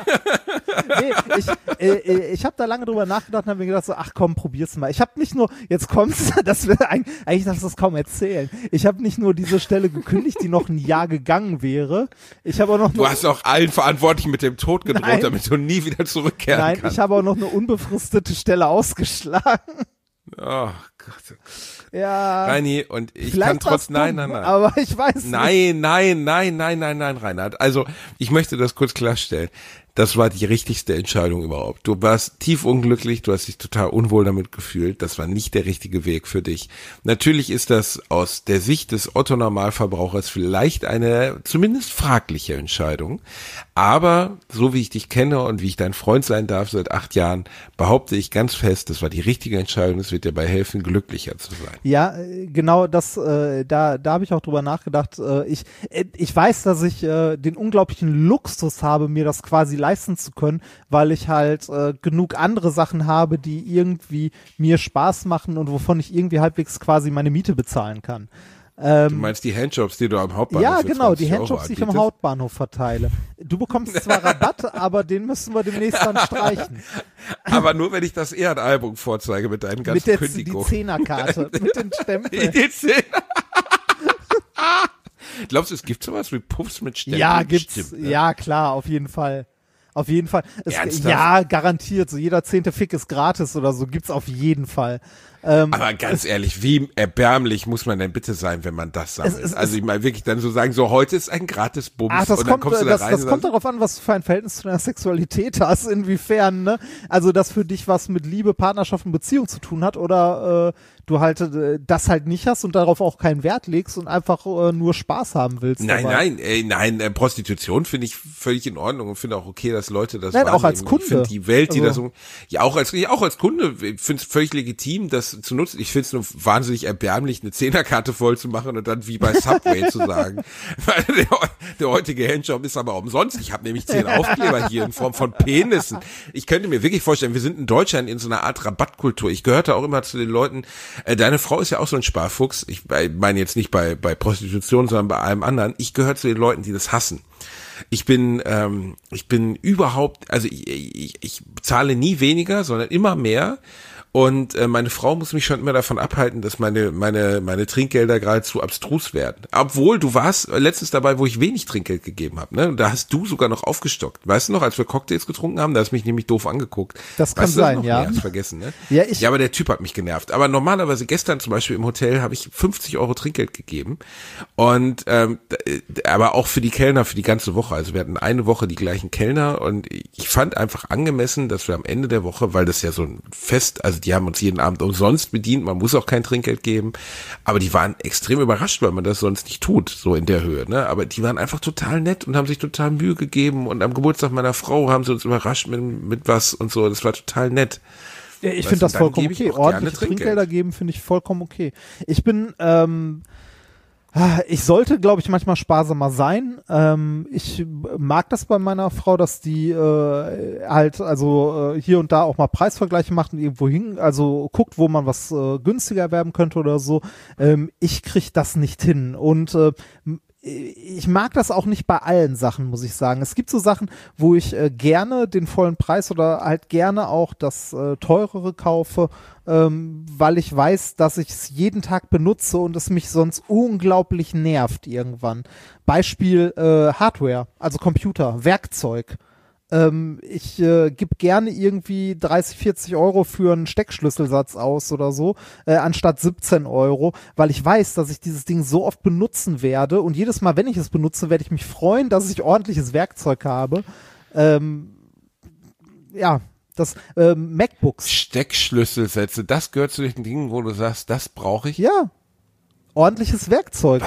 Nee, ich habe da lange drüber nachgedacht und habe mir gedacht so, ach komm, probier's mal. Ich habe nicht nur, jetzt kommt's, das will eigentlich darfst du das kaum erzählen. Ich habe nicht nur diese Stelle gekündigt, die noch ein Jahr gegangen wäre. Ich habe auch noch Du hast auch allen Verantwortlichen mit dem Tod gedroht, Nein. damit du nie wieder zurückkehren Nein, kannst. ich habe auch noch eine unbefristete Stelle ausgeschlagen. Oh Gott. Ja. Reini, und ich Vielleicht kann trotz, war's dumm, nein. aber ich weiß nicht. Nein, Reinhard. Also, ich möchte das kurz klarstellen. Das war die richtigste Entscheidung überhaupt. Du warst tief unglücklich, du hast dich total unwohl damit gefühlt. Das war nicht der richtige Weg für dich. Natürlich ist das aus der Sicht des Otto-Normalverbrauchers vielleicht eine zumindest fragliche Entscheidung. Aber so wie ich dich kenne und wie ich dein Freund sein darf seit 8 Jahren, behaupte ich ganz fest, das war die richtige Entscheidung. Es wird dir dabei helfen, glücklicher zu sein. Ja, genau das, da habe ich auch drüber nachgedacht. Ich weiß, dass ich den unglaublichen Luxus habe, mir das quasi leisten zu können, weil ich halt genug andere Sachen habe, die irgendwie mir Spaß machen und wovon ich irgendwie halbwegs quasi meine Miete bezahlen kann. Du meinst die Handjobs, die du am Hauptbahnhof Ja, für genau, 20 die Euro Handjobs, die ich am anbietest? Hauptbahnhof verteile. Du bekommst zwar Rabatt, aber den müssen wir demnächst dann streichen. Aber nur, wenn ich das Ehrenalbum vorzeige mit deinen ganzen Mit die Kündigungen. 10er-Karte, mit den Stempeln. Die 10. Glaubst du, es gibt sowas wie Puffs mit Stempeln? Ja, gibt's. Stimmt, ne? Ja, klar, auf jeden Fall. Auf jeden Fall. Ernsthaft? Ja, garantiert. So jeder 10. Fick ist gratis oder so. Gibt's auf jeden Fall. Aber ganz ehrlich, wie erbärmlich muss man denn bitte sein, wenn man das sammelt? Also ich meine wirklich dann so sagen, so heute ist ein gratis Bums Ach, das und dann kommt, kommst du da rein das und kommt sagst, darauf an, was du für ein Verhältnis zu deiner Sexualität hast, inwiefern, ne? Also, das für dich was mit Liebe, Partnerschaft und Beziehung zu tun hat oder du halt das halt nicht hast und darauf auch keinen Wert legst und einfach nur Spaß haben willst. Nein, Prostitution finde ich völlig in Ordnung und finde auch okay, dass Leute das Nein, auch wahrnehmen. als Kunde. Ich finde die Welt, die Also, das auch als Kunde, ich finde es völlig legitim, das zu nutzen. Ich finde es nur wahnsinnig erbärmlich, eine 10er-Karte voll zu machen und dann wie bei Subway zu sagen, weil der heutige Handjob ist aber umsonst. Ich habe nämlich 10 Aufkleber hier in Form von Penissen. Ich könnte mir wirklich vorstellen, wir sind in Deutschland in so einer Art Rabattkultur. Ich gehörte auch immer zu den Leuten, deine Frau ist ja auch so ein Sparfuchs. Ich meine jetzt nicht bei Prostitution, sondern bei allem anderen. Ich gehöre zu den Leuten, die das hassen. Ich bin überhaupt, also ich zahle nie weniger, sondern immer mehr. Und meine Frau muss mich schon immer davon abhalten, dass meine Trinkgelder geradezu abstrus werden. Obwohl, du warst letztens dabei, wo ich wenig Trinkgeld gegeben habe, ne? Und da hast du sogar noch aufgestockt. Weißt du noch, als wir Cocktails getrunken haben, da hast du mich nämlich doof angeguckt. Das kann weißt du sein, noch? ja. Nee, hast vergessen, ne? Ja, aber der Typ hat mich genervt. Aber normalerweise gestern zum Beispiel im Hotel habe ich 50 Euro Trinkgeld gegeben. Und aber auch für die Kellner für die ganze Woche. Also wir hatten eine Woche die gleichen Kellner und ich fand einfach angemessen, dass wir am Ende der Woche, weil das ja so ein Fest, also die haben uns jeden Abend umsonst bedient, man muss auch kein Trinkgeld geben, aber die waren extrem überrascht, weil man das sonst nicht tut, so in der Höhe, ne? Aber die waren einfach total nett und haben sich total Mühe gegeben und am Geburtstag meiner Frau haben sie uns überrascht mit was und so, das war total nett. Ja, ich finde das vollkommen okay. Ordentliche Trinkgelder geben finde ich vollkommen okay. Ich bin ich sollte, glaube ich, manchmal sparsamer sein. Ich mag das bei meiner Frau, dass die halt also hier und da auch mal Preisvergleiche macht und irgendwo hin, also guckt, wo man was günstiger erwerben könnte oder so. Ich krieg das nicht hin und ich mag das auch nicht bei allen Sachen, muss ich sagen. Es gibt so Sachen, wo ich gerne den vollen Preis oder halt gerne auch das teurere kaufe, weil ich weiß, dass ich es jeden Tag benutze und es mich sonst unglaublich nervt irgendwann. Beispiel Hardware, also Computer, Werkzeug. Ich gebe gerne irgendwie 30, 40 Euro für einen Steckschlüsselsatz aus oder so, anstatt 17 Euro, weil ich weiß, dass ich dieses Ding so oft benutzen werde und jedes Mal, wenn ich es benutze, werde ich mich freuen, dass ich ordentliches Werkzeug habe. Ja, das MacBooks. Steckschlüsselsätze, das gehört zu den Dingen, wo du sagst, das brauche ich? Ja, ordentliches Werkzeug.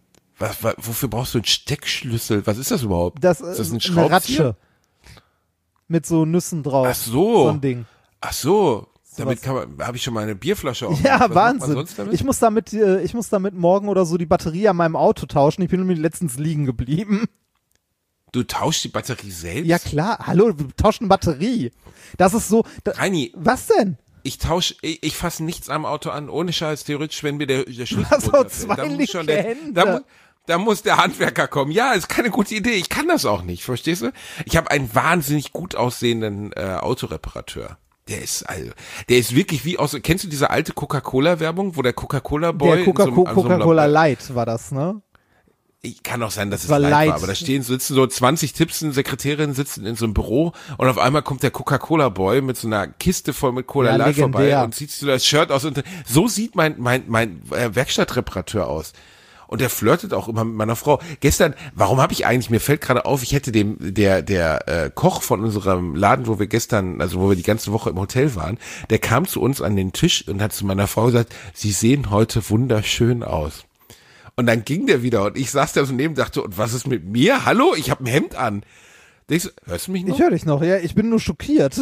Wofür brauchst du einen Steckschlüssel? Was ist das überhaupt? Das ist das ein eine Schraubenzieher? Ratsche. mit so Nüssen drauf. Ach so. So ein Ding. Ach so. Damit habe ich schon mal eine Bierflasche auf. Ja, Was Wahnsinn. macht man sonst damit? Ich muss damit morgen oder so die Batterie an meinem Auto tauschen. Ich bin nämlich letztens liegen geblieben. Du tauschst die Batterie selbst? Ja klar, hallo, wir tauschen Batterie. Das ist so. Reini. Was denn? Ich fasse nichts am Auto an, ohne Scheiß, theoretisch, wenn mir der Schlüssel Was so runterfällt. zwei linke Hände. Da muss der Handwerker kommen. Ja, ist keine gute Idee. Ich kann das auch nicht, verstehst du? Ich habe einen wahnsinnig gut aussehenden Autoreparateur. Der ist wirklich wie aus, kennst du diese alte Coca-Cola-Werbung, wo der Coca-Cola-Boy Der Coca-Cola Light war das, ne? Kann auch sein, dass es war live light. war, aber da sitzen so 20 Sekretärinnen sitzen in so einem Büro und auf einmal kommt der Coca-Cola-Boy mit so einer Kiste voll mit Cola Light vorbei und zieht sich so das Shirt aus und so sieht mein Werkstattreparateur aus. Und der flirtet auch immer mit meiner Frau. Gestern, mir fällt gerade auf, ich hätte der Koch von unserem Laden, wo wir die ganze Woche im Hotel waren, der kam zu uns an den Tisch und hat zu meiner Frau gesagt, Sie sehen heute wunderschön aus. Und dann ging der wieder und ich saß da so neben und dachte, und was ist mit mir? Hallo, ich habe ein Hemd an. Denkst du, hörst du mich noch? Ich höre dich noch, ja, ich bin nur schockiert.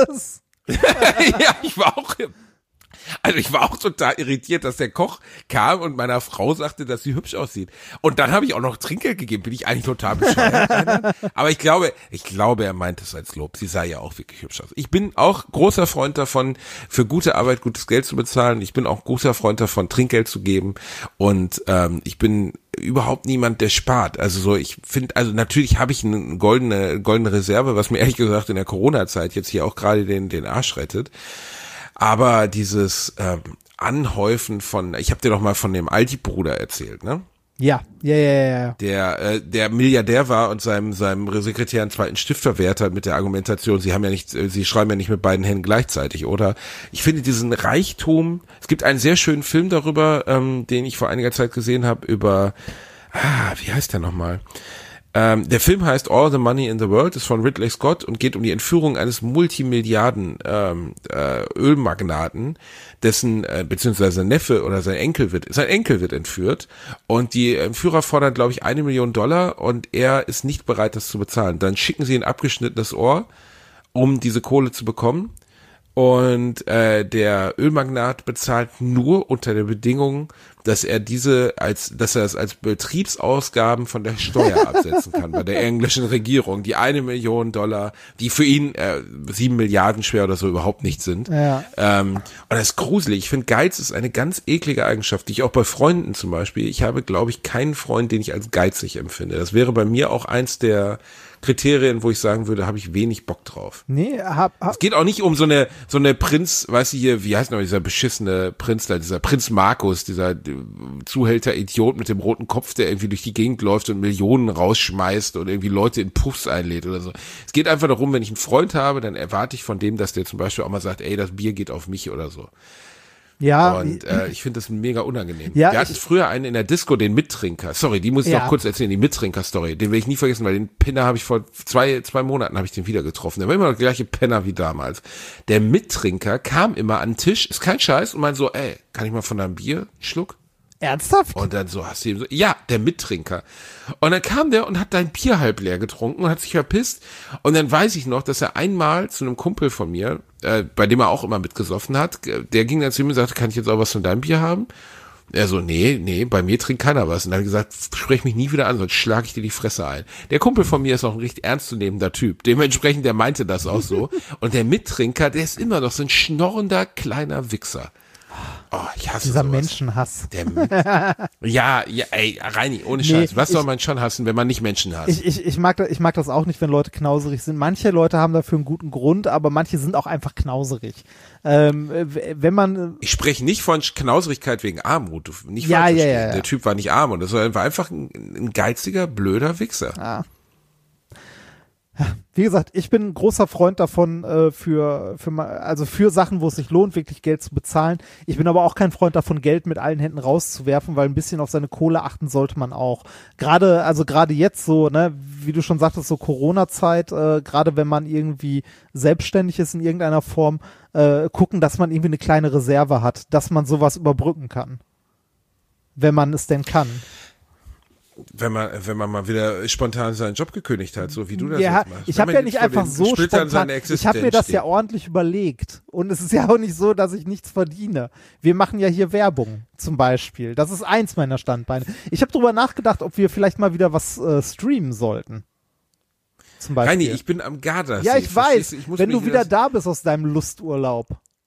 Ja, ich war auch total irritiert, dass der Koch kam und meiner Frau sagte, dass sie hübsch aussieht. Und dann habe ich auch noch Trinkgeld gegeben. Bin ich eigentlich total bescheuert? Aber ich glaube, er meint es als Lob. Sie sah ja auch wirklich hübsch aus. Ich bin auch großer Freund davon, für gute Arbeit gutes Geld zu bezahlen. Ich bin auch großer Freund davon, Trinkgeld zu geben. Und ich bin überhaupt niemand, der spart. Also so, ich finde, also natürlich habe ich eine goldene Reserve, was mir ehrlich gesagt in der Corona-Zeit jetzt hier auch gerade den Arsch rettet. Aber dieses Anhäufen ich habe dir doch mal von dem Aldi-Bruder erzählt, ne? Ja. Der Milliardär war und seinem Sekretär einen zweiten Stift verwehrt hat mit der Argumentation, sie schreiben ja nicht mit beiden Händen gleichzeitig, oder? Ich finde diesen Reichtum, es gibt einen sehr schönen Film darüber, den ich vor einiger Zeit gesehen habe, wie heißt der nochmal? Der Film heißt All the Money in the World, ist von Ridley Scott und geht um die Entführung eines Multimilliarden Ölmagnaten, dessen beziehungsweise sein Neffe oder sein Enkel wird entführt und die Entführer fordern, glaube ich, $1 Million und er ist nicht bereit, das zu bezahlen. Dann schicken sie ein abgeschnittenes Ohr, um diese Kohle zu bekommen. Und der Ölmagnat bezahlt nur unter der Bedingung, dass er es als Betriebsausgaben von der Steuer absetzen kann bei der englischen Regierung. Die $1 Million, die für ihn 7 Milliarden schwer oder so überhaupt nicht sind. Ja. Und das ist gruselig. Ich finde, Geiz ist eine ganz eklige Eigenschaft, die ich auch bei Freunden zum Beispiel, ich habe, glaube ich, keinen Freund, den ich als geizig empfinde. Das wäre bei mir auch eins der Kriterien, wo ich sagen würde, habe ich wenig Bock drauf. Nee, es geht auch nicht um so eine Prinz, weißt du hier, wie heißt noch dieser beschissene Prinz da, dieser Prinz Markus, dieser Zuhälter-Idiot mit dem roten Kopf, der irgendwie durch die Gegend läuft und Millionen rausschmeißt und irgendwie Leute in Puffs einlädt oder so. Es geht einfach darum, wenn ich einen Freund habe, dann erwarte ich von dem, dass der zum Beispiel auch mal sagt, ey, das Bier geht auf mich oder so. Ja. Und ich finde das mega unangenehm. Ja, wir hatten früher einen in der Disco, den Mittrinker. Sorry, die muss ich noch kurz erzählen, die Mittrinker-Story. Den will ich nie vergessen, weil den Penner habe ich vor zwei Monaten habe ich den wieder getroffen. Der war immer der gleiche Penner wie damals. Der Mittrinker kam immer an den Tisch, ist kein Scheiß, und meinte so, ey, kann ich mal von deinem Bier einen Schluck? Ernsthaft? Und dann so hast du ihm so, ja, der Mittrinker. Und dann kam der und hat dein Bier halb leer getrunken und hat sich verpisst. Und dann weiß ich noch, dass er einmal zu einem Kumpel von mir, bei dem er auch immer mitgesoffen hat, der ging dann zu ihm und sagte, kann ich jetzt auch was von deinem Bier haben? Er so, nee, bei mir trinkt keiner was. Und dann habe ich gesagt, sprech mich nie wieder an, sonst schlage ich dir die Fresse ein. Der Kumpel von mir ist auch ein richtig ernstzunehmender Typ. Dementsprechend, der meinte das auch so. Und der Mittrinker, der ist immer noch so ein schnorrender kleiner Wichser. Oh, ich hasse dieser sowas. Menschenhass. Ja, ey, Reini, ohne Scheiß. Was soll man schon hassen, wenn man nicht Menschen hasst? Ich mag das auch nicht, wenn Leute knauserig sind. Manche Leute haben dafür einen guten Grund, aber manche sind auch einfach knauserig. Wenn man Ich spreche nicht von Knauserigkeit wegen Armut. Nicht Ja. Der Typ war nicht arm und das war einfach ein geiziger, blöder Wichser. Ah. Wie gesagt, ich bin ein großer Freund davon, für Sachen, wo es sich lohnt, wirklich Geld zu bezahlen. Ich bin aber auch kein Freund davon, Geld mit allen Händen rauszuwerfen, weil ein bisschen auf seine Kohle achten sollte man auch. Gerade jetzt so, ne, wie du schon sagtest, so Corona-Zeit, gerade wenn man irgendwie selbstständig ist in irgendeiner Form, gucken, dass man irgendwie eine kleine Reserve hat, dass man sowas überbrücken kann. Wenn man es denn kann. Wenn man mal wieder spontan seinen Job gekündigt hat, so wie du das Ja, jetzt machst. ich habe ja nicht einfach so spontan, ich habe mir das ja steht. ordentlich überlegt. Und es ist ja auch nicht so, dass ich nichts verdiene. Wir machen ja hier Werbung zum Beispiel. Das ist eins meiner Standbeine. Ich habe drüber nachgedacht, ob wir vielleicht mal wieder was streamen sollten. Zum Beispiel. Reini, ich bin am Gardasee. Ja, ich weiß, Ich muss wenn mich du wieder da bist aus deinem Lusturlaub.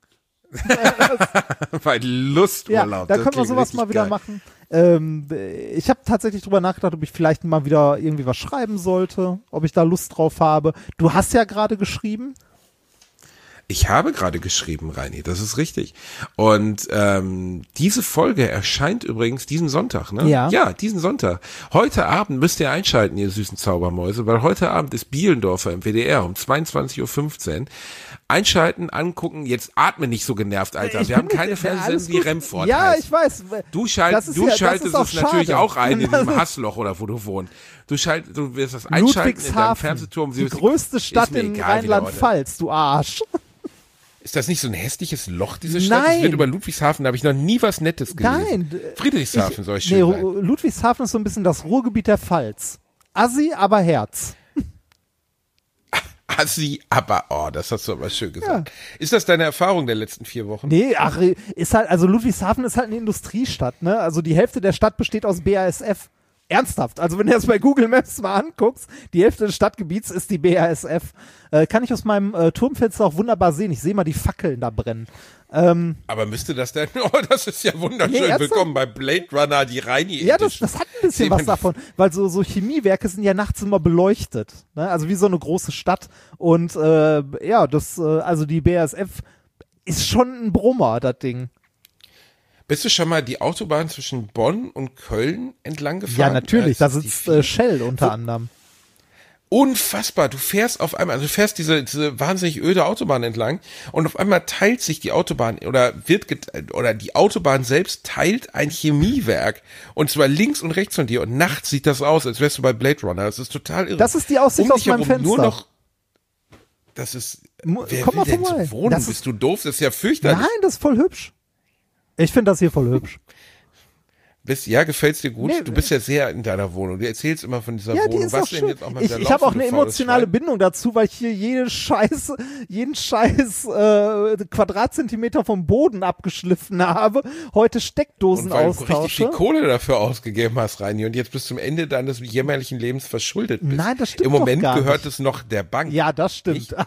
Bei Lusturlaub. Ja, da können wir sowas mal wieder machen. Ich habe tatsächlich drüber nachgedacht, ob ich vielleicht mal wieder irgendwie was schreiben sollte, ob ich da Lust drauf habe. Du hast ja gerade geschrieben. Ich habe gerade geschrieben, Reini, das ist richtig. Und diese Folge erscheint übrigens diesen Sonntag, ne? Ja, diesen Sonntag. Heute Abend müsst ihr einschalten, ihr süßen Zaubermäuse, weil heute Abend ist Bielendorfer im WDR um 22:15 Uhr. Einschalten, angucken, jetzt atme nicht so genervt, Alter. Wir haben keine Fernsehsendung wie Remford. Ja, heißt. ich weiß. Du schaltest es natürlich auch ein in diesem Hassloch oder wo du wohnst. Du wirst das einschalten in deinem Fernsehturm. Die größte Stadt in Rheinland-Pfalz, du Arsch. Ist das nicht so ein hässliches Loch, diese Stadt? Nein. Ich finde, über Ludwigshafen habe ich noch nie was Nettes gelesen. Nein. Friedrichshafen soll schön sein. Ludwigshafen ist so ein bisschen das Ruhrgebiet der Pfalz. Assi, aber Herz. Assi, aber, das hast du aber schön gesagt. Ja. Ist das deine Erfahrung der letzten 4 Wochen? Nee, ist halt, also Ludwigshafen ist halt eine Industriestadt, ne? Also die Hälfte der Stadt besteht aus BASF. Ernsthaft, also wenn du das bei Google Maps mal anguckst, die Hälfte des Stadtgebiets ist die BASF. Kann ich aus meinem Turmfenster auch wunderbar sehen. Ich sehe mal die Fackeln da brennen. Aber müsste das denn, das ist ja wunderschön. Nee, willkommen bei Blade Runner, die Reini Ja, das hat ein bisschen was davon, weil so Chemiewerke sind ja nachts immer beleuchtet, ne? Also wie so eine große Stadt und also die BASF ist schon ein Brummer, das Ding. Bist du schon mal die Autobahn zwischen Bonn und Köln entlang gefahren? Ja, natürlich, da sitzt Shell unter anderem. Unfassbar, du fährst auf einmal, also du fährst diese wahnsinnig öde Autobahn entlang und auf einmal teilt sich die Autobahn oder die Autobahn selbst teilt ein Chemiewerk und zwar links und rechts von dir und nachts sieht das aus, als wärst du bei Blade Runner. Das ist total irre. Das ist die Aussicht aus meinem Fenster. Nur noch, das ist, wer Komm will denn mal vorbei. so wohnen? Bist du doof? Das ist ja fürchterlich. Nein, das ist voll hübsch. Ich finde das hier voll hübsch. Gefällt's dir gut? Nee, du bist ja sehr in deiner Wohnung. Du erzählst immer von dieser Wohnung. Die ist Was auch denn schön. jetzt auch mal wieder Ich habe auch eine laufen, du faules emotionale Schwein? Bindung dazu, weil ich hier jeden Scheiß Quadratzentimeter vom Boden abgeschliffen habe, heute Steckdosen und weil du richtig viel austausche. Kohle dafür ausgegeben hast, Reini, und jetzt bis zum Ende deines jämmerlichen Lebens verschuldet bist. Nein, das stimmt Im Moment doch gar gehört nicht. es noch der Bank. Ja, das stimmt.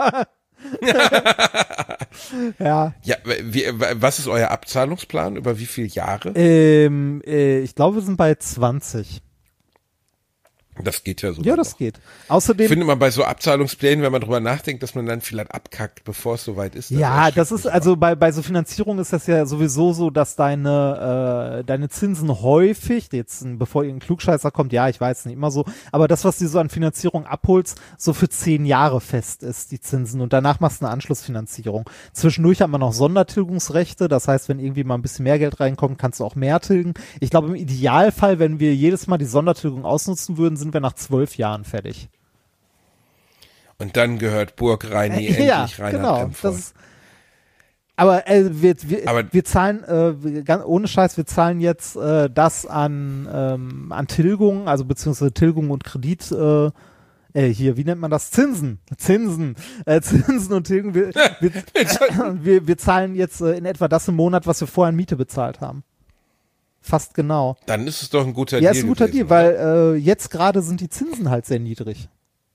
Ja. Ja, was ist euer Abzahlungsplan? Über wie viele Jahre? Ich glaube, wir sind bei 20. Das geht ja so. Ja, das geht. Außerdem. Ich finde immer bei so Abzahlungsplänen, wenn man drüber nachdenkt, dass man dann vielleicht abkackt, bevor es soweit ist. Ja, das ist, also bei so Finanzierung ist das ja sowieso so, dass deine Zinsen häufig, bevor irgendein Klugscheißer kommt, ja, ich weiß nicht immer so, aber das, was du so an Finanzierung abholst, so für 10 Jahre fest ist, die Zinsen, und danach machst du eine Anschlussfinanzierung. Zwischendurch hat man noch Sondertilgungsrechte, das heißt, wenn irgendwie mal ein bisschen mehr Geld reinkommt, kannst du auch mehr tilgen. Ich glaube, im Idealfall, wenn wir jedes Mal die Sondertilgung ausnutzen würden, sind wir nach 12 Jahren fertig. Und dann gehört Burg Reini endlich Reinhard Remford. Das ist, aber wir zahlen, ganz ohne Scheiß, wir zahlen jetzt das an Tilgung, also beziehungsweise Tilgung und Kredit, hier, wie nennt man das? Zinsen und Tilgung. Wir zahlen jetzt in etwa das im Monat, was wir vorher an Miete bezahlt haben. Fast genau. Dann ist es doch ein guter Deal. Ja, ist ein guter Deal, weil jetzt gerade sind die Zinsen halt sehr niedrig.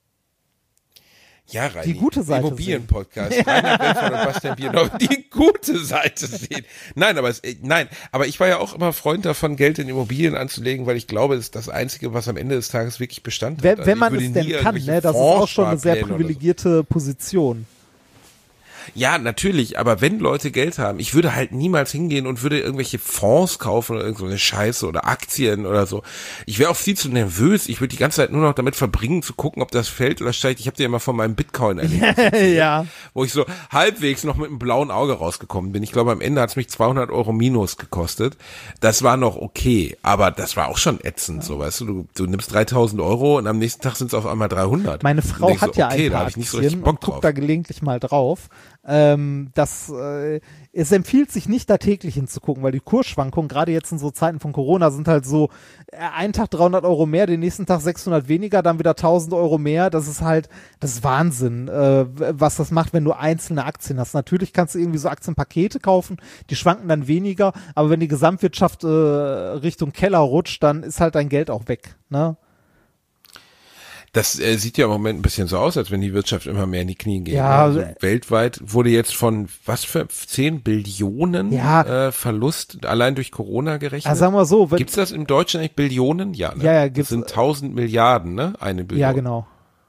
Ja, Reini, die gute Seite Immobilienpodcast. Reinhard Remford und Bastian Biernau, die gute Seite sehen. Nein, aber ich war ja auch immer Freund davon, Geld in Immobilien anzulegen, weil ich glaube, das ist das Einzige, was am Ende des Tages wirklich Bestand hat. Wenn man es denn kann, ne? Das ist auch schon eine sehr privilegierte Position. Ja, natürlich, aber wenn Leute Geld haben, ich würde halt niemals hingehen und würde irgendwelche Fonds kaufen oder irgendeine Scheiße oder Aktien oder so. Ich wäre auch viel zu nervös. Ich würde die ganze Zeit nur noch damit verbringen, zu gucken, ob das fällt oder steigt. Ich habe dir ja mal von meinem Bitcoin erlebt, ja, wo ich so halbwegs noch mit einem blauen Auge rausgekommen bin. Ich glaube, am Ende hat es mich 200 € minus gekostet. Das war noch okay, aber das war auch schon ätzend, so, weißt du. Du nimmst 3.000 € und am nächsten Tag sind es auf einmal 300. Meine Frau hat ja ein paar da hab ich nicht so Aktien richtig Bock und guckt drauf. da gelegentlich mal drauf. Es empfiehlt sich nicht, da täglich hinzugucken, weil die Kursschwankungen, gerade jetzt in so Zeiten von Corona, sind halt so, einen Tag 300 Euro mehr, den nächsten Tag 600 weniger, dann wieder 1000 Euro mehr. Das ist Wahnsinn, was das macht, wenn du einzelne Aktien hast. Natürlich kannst du irgendwie so Aktienpakete kaufen, die schwanken dann weniger, aber wenn die Gesamtwirtschaft Richtung Keller rutscht, dann ist halt dein Geld auch weg, ne? Das sieht ja im Moment ein bisschen so aus, als wenn die Wirtschaft immer mehr in die Knie geht. Ja, also weltweit wurde jetzt von was für 10 Billionen Verlust allein durch Corona gerechnet. Also sagen wir so, gibt's das im Deutschen eigentlich Billionen? Ja, ne? Ja, gibt's. Das sind 1000 Milliarden, ne? Eine Billion. Ja, genau.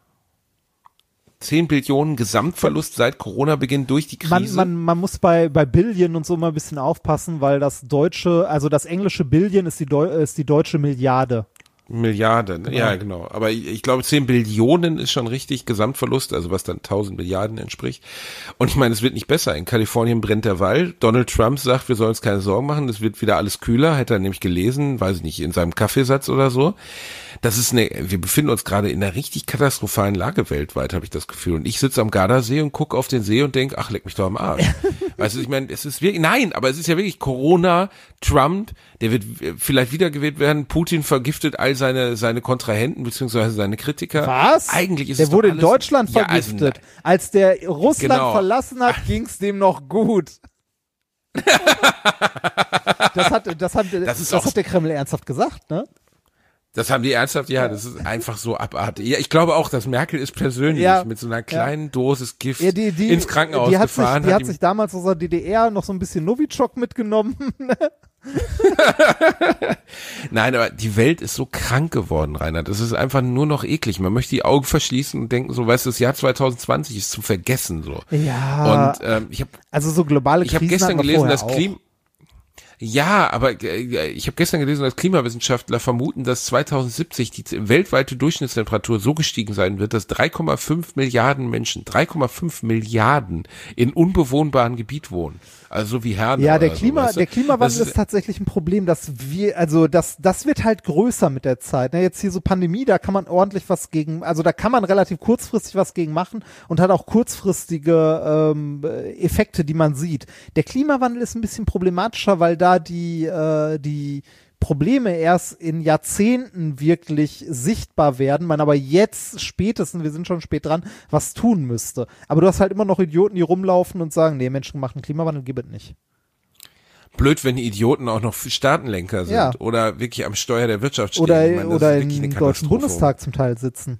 10 Billionen Gesamtverlust seit Corona-Beginn durch die Krise. Man muss bei Billion und so mal ein bisschen aufpassen, weil das englische Billion ist die deutsche Milliarde. Milliarde, ne? Ja, genau. Aber ich glaube, 10 Billionen ist schon richtig Gesamtverlust, also was dann 1000 Milliarden entspricht. Und ich meine, es wird nicht besser. In Kalifornien brennt der Wald. Donald Trump sagt, wir sollen uns keine Sorgen machen, es wird wieder alles kühler. Hätte er nämlich gelesen, weiß ich nicht, in seinem Kaffeesatz oder so. Wir befinden uns gerade in einer richtig katastrophalen Lage weltweit, habe ich das Gefühl. Und ich sitze am Gardasee und gucke auf den See und denke, ach, leck mich doch am Arsch. Weißt du, ich meine, es ist wirklich, nein, aber es ist ja wirklich Corona, Trump, der wird vielleicht wiedergewählt werden, Putin vergiftet all seine Kontrahenten beziehungsweise seine Kritiker. Was? Eigentlich ist der es wurde doch in Deutschland vergiftet. Als der Russland verlassen hat, ging's dem noch gut. Das hat der Kreml ernsthaft gesagt, ne? Das haben die ernsthaft, ja, das ist einfach so abartig. Ja, ich glaube auch, dass Merkel ist persönlich mit so einer kleinen Dosis Gift ins Krankenhaus gefahren. Die hat sich damals aus der DDR noch so ein bisschen Novichok mitgenommen. Nein, aber die Welt ist so krank geworden, Reinhard. Das ist einfach nur noch eklig. Man möchte die Augen verschließen und denken so, weißt du, das Jahr 2020 ist zum Vergessen so. Ja. Und ich habe so globale Krisen gestern gelesen, dass Ja, aber ich habe gestern gelesen, dass Klimawissenschaftler vermuten, dass 2070 die weltweite Durchschnittstemperatur so gestiegen sein wird, dass 3,5 Milliarden Menschen, 3,5 Milliarden in unbewohnbaren Gebiet wohnen. Also so wie Herne. Ja, der Klimawandel ist tatsächlich ein Problem, das wird halt größer mit der Zeit. Jetzt hier so Pandemie, da kann man ordentlich was gegen, also da kann man relativ kurzfristig was gegen machen und hat auch kurzfristige Effekte, die man sieht. Der Klimawandel ist ein bisschen problematischer, weil da die Probleme erst in Jahrzehnten wirklich sichtbar werden, man aber jetzt spätestens, wir sind schon spät dran, was tun müsste. Aber du hast halt immer noch Idioten, die rumlaufen und sagen, nee, menschengemachten Klimawandel gibt es nicht. Blöd, wenn die Idioten auch noch Staatenlenker sind oder wirklich am Steuer der Wirtschaft stehen. Oder im Deutschen Bundestag zum Teil sitzen.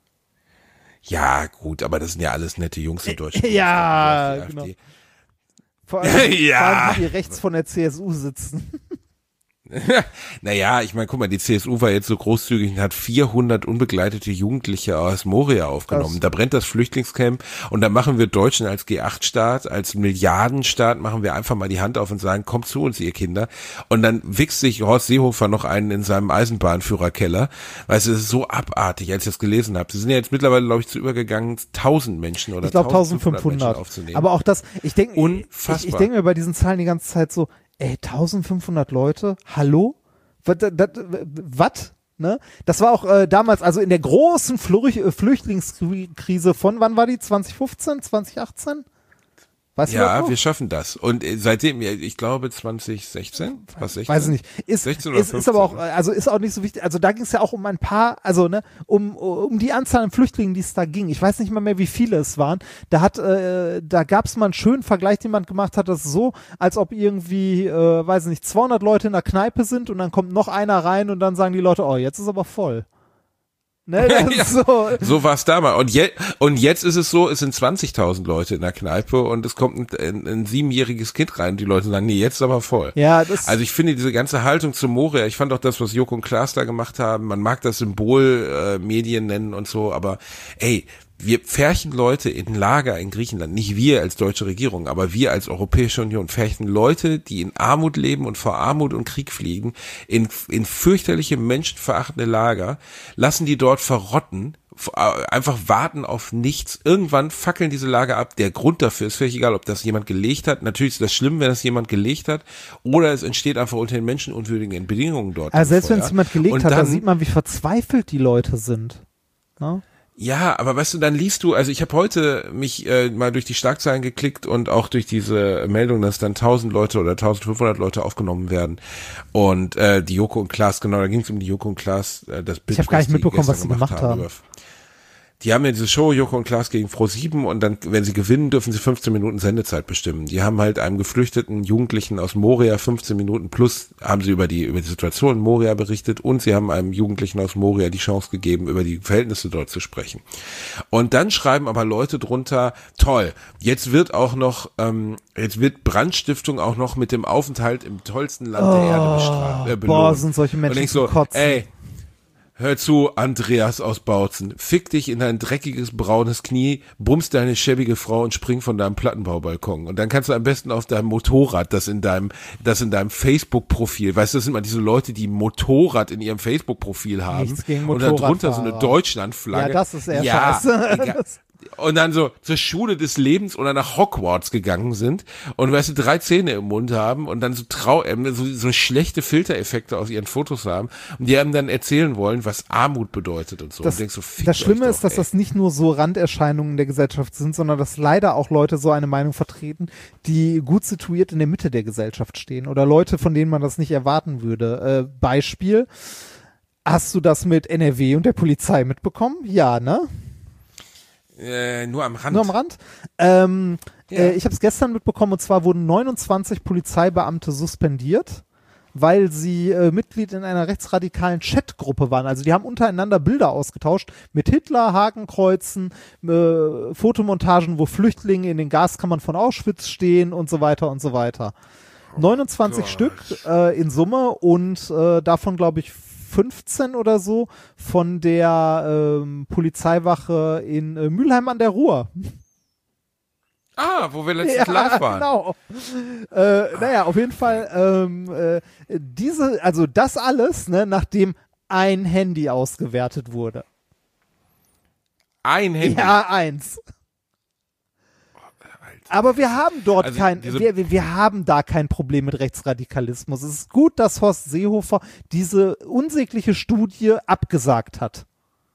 Ja, gut, aber das sind ja alles nette Jungs in Deutschland. Ja, genau. Vor allem die rechts von der CSU sitzen. Naja, ich meine, guck mal, die CSU war jetzt so großzügig und hat 400 unbegleitete Jugendliche aus Moria aufgenommen. Da brennt das Flüchtlingscamp und da machen wir Deutschen als G8-Staat, als Milliardenstaat, machen wir einfach mal die Hand auf und sagen, kommt zu uns, ihr Kinder. Und dann wichst sich Horst Seehofer noch einen in seinem Eisenbahnführerkeller. Weißt du, es ist so abartig, als ich das gelesen habe. Sie sind ja jetzt mittlerweile, glaube ich, zu übergegangen, 1000 Menschen oder 1500 aufzunehmen. Aber auch das, ich denke mir bei diesen Zahlen die ganze Zeit so, 1500 Leute? Hallo? Was? Ne? Das war auch damals, also in der großen Flüchtlingskrise von, wann war die? 2015, 2018? Weißt ja, wir schaffen das. Und seitdem, ich glaube 2016, was 16? Weiß ich nicht. 16 oder 15. Ist aber auch, also ist auch nicht so wichtig. Also da ging es ja auch um ein paar, also ne, um die Anzahl an Flüchtlingen, die es da ging. Ich weiß nicht mal mehr, wie viele es waren. Da gab es mal einen schönen Vergleich, den man gemacht hat, das so, als ob irgendwie, weiß ich nicht, 200 Leute in der Kneipe sind und dann kommt noch einer rein und dann sagen die Leute, oh, jetzt ist aber voll. Ne, so war es damals. Und jetzt ist es so, es sind 20.000 Leute in der Kneipe und es kommt ein 7-jähriges Kind rein. Die Leute sagen, nee, jetzt ist aber voll. Ja, also ich finde diese ganze Haltung zu Moria, ich fand auch das, was Joko und Klaas da gemacht haben, man mag das Symbol Medien nennen und so, aber ey, wir pferchen Leute in Lager in Griechenland, nicht wir als deutsche Regierung, aber wir als Europäische Union pferchen Leute, die in Armut leben und vor Armut und Krieg fliegen, in fürchterliche, menschenverachtende Lager, lassen die dort verrotten, einfach warten auf nichts. Irgendwann fackeln diese Lager ab. Der Grund dafür ist völlig egal, ob das jemand gelegt hat. Natürlich ist das schlimm, wenn das jemand gelegt hat, oder es entsteht einfach unter den menschenunwürdigen Bedingungen dort. Also selbst wenn es jemand gelegt hat, da sieht man, wie verzweifelt die Leute sind. Ne? Ja, aber weißt du, dann liest du, also ich habe heute mich mal durch die Schlagzeilen geklickt und auch durch diese Meldung, dass dann 1000 Leute oder 1500 Leute aufgenommen werden und die Joko und Klaas, genau, da ging es um die Joko und Klaas, das Bild. Ich habe gar nicht mitbekommen, was sie gemacht haben. Die haben ja diese Show Joko und Klaas gegen Pro7 und dann, wenn sie gewinnen, dürfen sie 15 Minuten Sendezeit bestimmen. Die haben halt einem geflüchteten Jugendlichen aus Moria 15 Minuten plus haben sie über die Situation in Moria berichtet und sie haben einem Jugendlichen aus Moria die Chance gegeben, über die Verhältnisse dort zu sprechen. Und dann schreiben aber Leute drunter, toll, jetzt wird auch noch, jetzt wird Brandstiftung auch noch mit dem Aufenthalt im tollsten Land der Erde belohnt. Boah, sind solche Menschen und ich so, kotzen. ey, hör zu, Andreas aus Bautzen. Fick dich in dein dreckiges, braunes Knie, bummst deine schäbige Frau und spring von deinem Plattenbaubalkon. Und dann kannst du am besten auf deinem Motorrad, das in deinem Facebook-Profil, weißt du, das sind mal diese Leute, die Motorrad in ihrem Facebook-Profil haben. Nichts gegen und darunter so eine Deutschlandflagge. Ja, das ist eher scheiße. Egal. Und dann so zur Schule des Lebens oder nach Hogwarts gegangen sind und weißt du, 3 Zähne im Mund haben und dann so schlechte Filtereffekte aus ihren Fotos haben und die einem dann erzählen wollen, was Armut bedeutet und so. Das, und denkst so, das Schlimme ist, dass das nicht nur so Randerscheinungen der Gesellschaft sind, sondern dass leider auch Leute so eine Meinung vertreten, die gut situiert in der Mitte der Gesellschaft stehen oder Leute, von denen man das nicht erwarten würde. Beispiel, hast du das mit NRW und der Polizei mitbekommen? Ja, ne? Nur am Rand. Nur am Rand. Ich habe es gestern mitbekommen, und zwar wurden 29 Polizeibeamte suspendiert, weil sie Mitglied in einer rechtsradikalen Chatgruppe waren. Also die haben untereinander Bilder ausgetauscht mit Hitler, Hakenkreuzen, Fotomontagen, wo Flüchtlinge in den Gaskammern von Auschwitz stehen und so weiter und so weiter. 29 Stück in Summe und davon, glaube ich, 15 oder so von der Polizeiwache in Mülheim an der Ruhr. Wo wir letztens live waren. Genau. Naja, auf jeden Fall also das alles, ne, nachdem ein Handy ausgewertet wurde. Ein Handy? Ja, eins. Aber wir haben dort also wir haben da kein Problem mit Rechtsradikalismus. Es ist gut, dass Horst Seehofer diese unsägliche Studie abgesagt hat.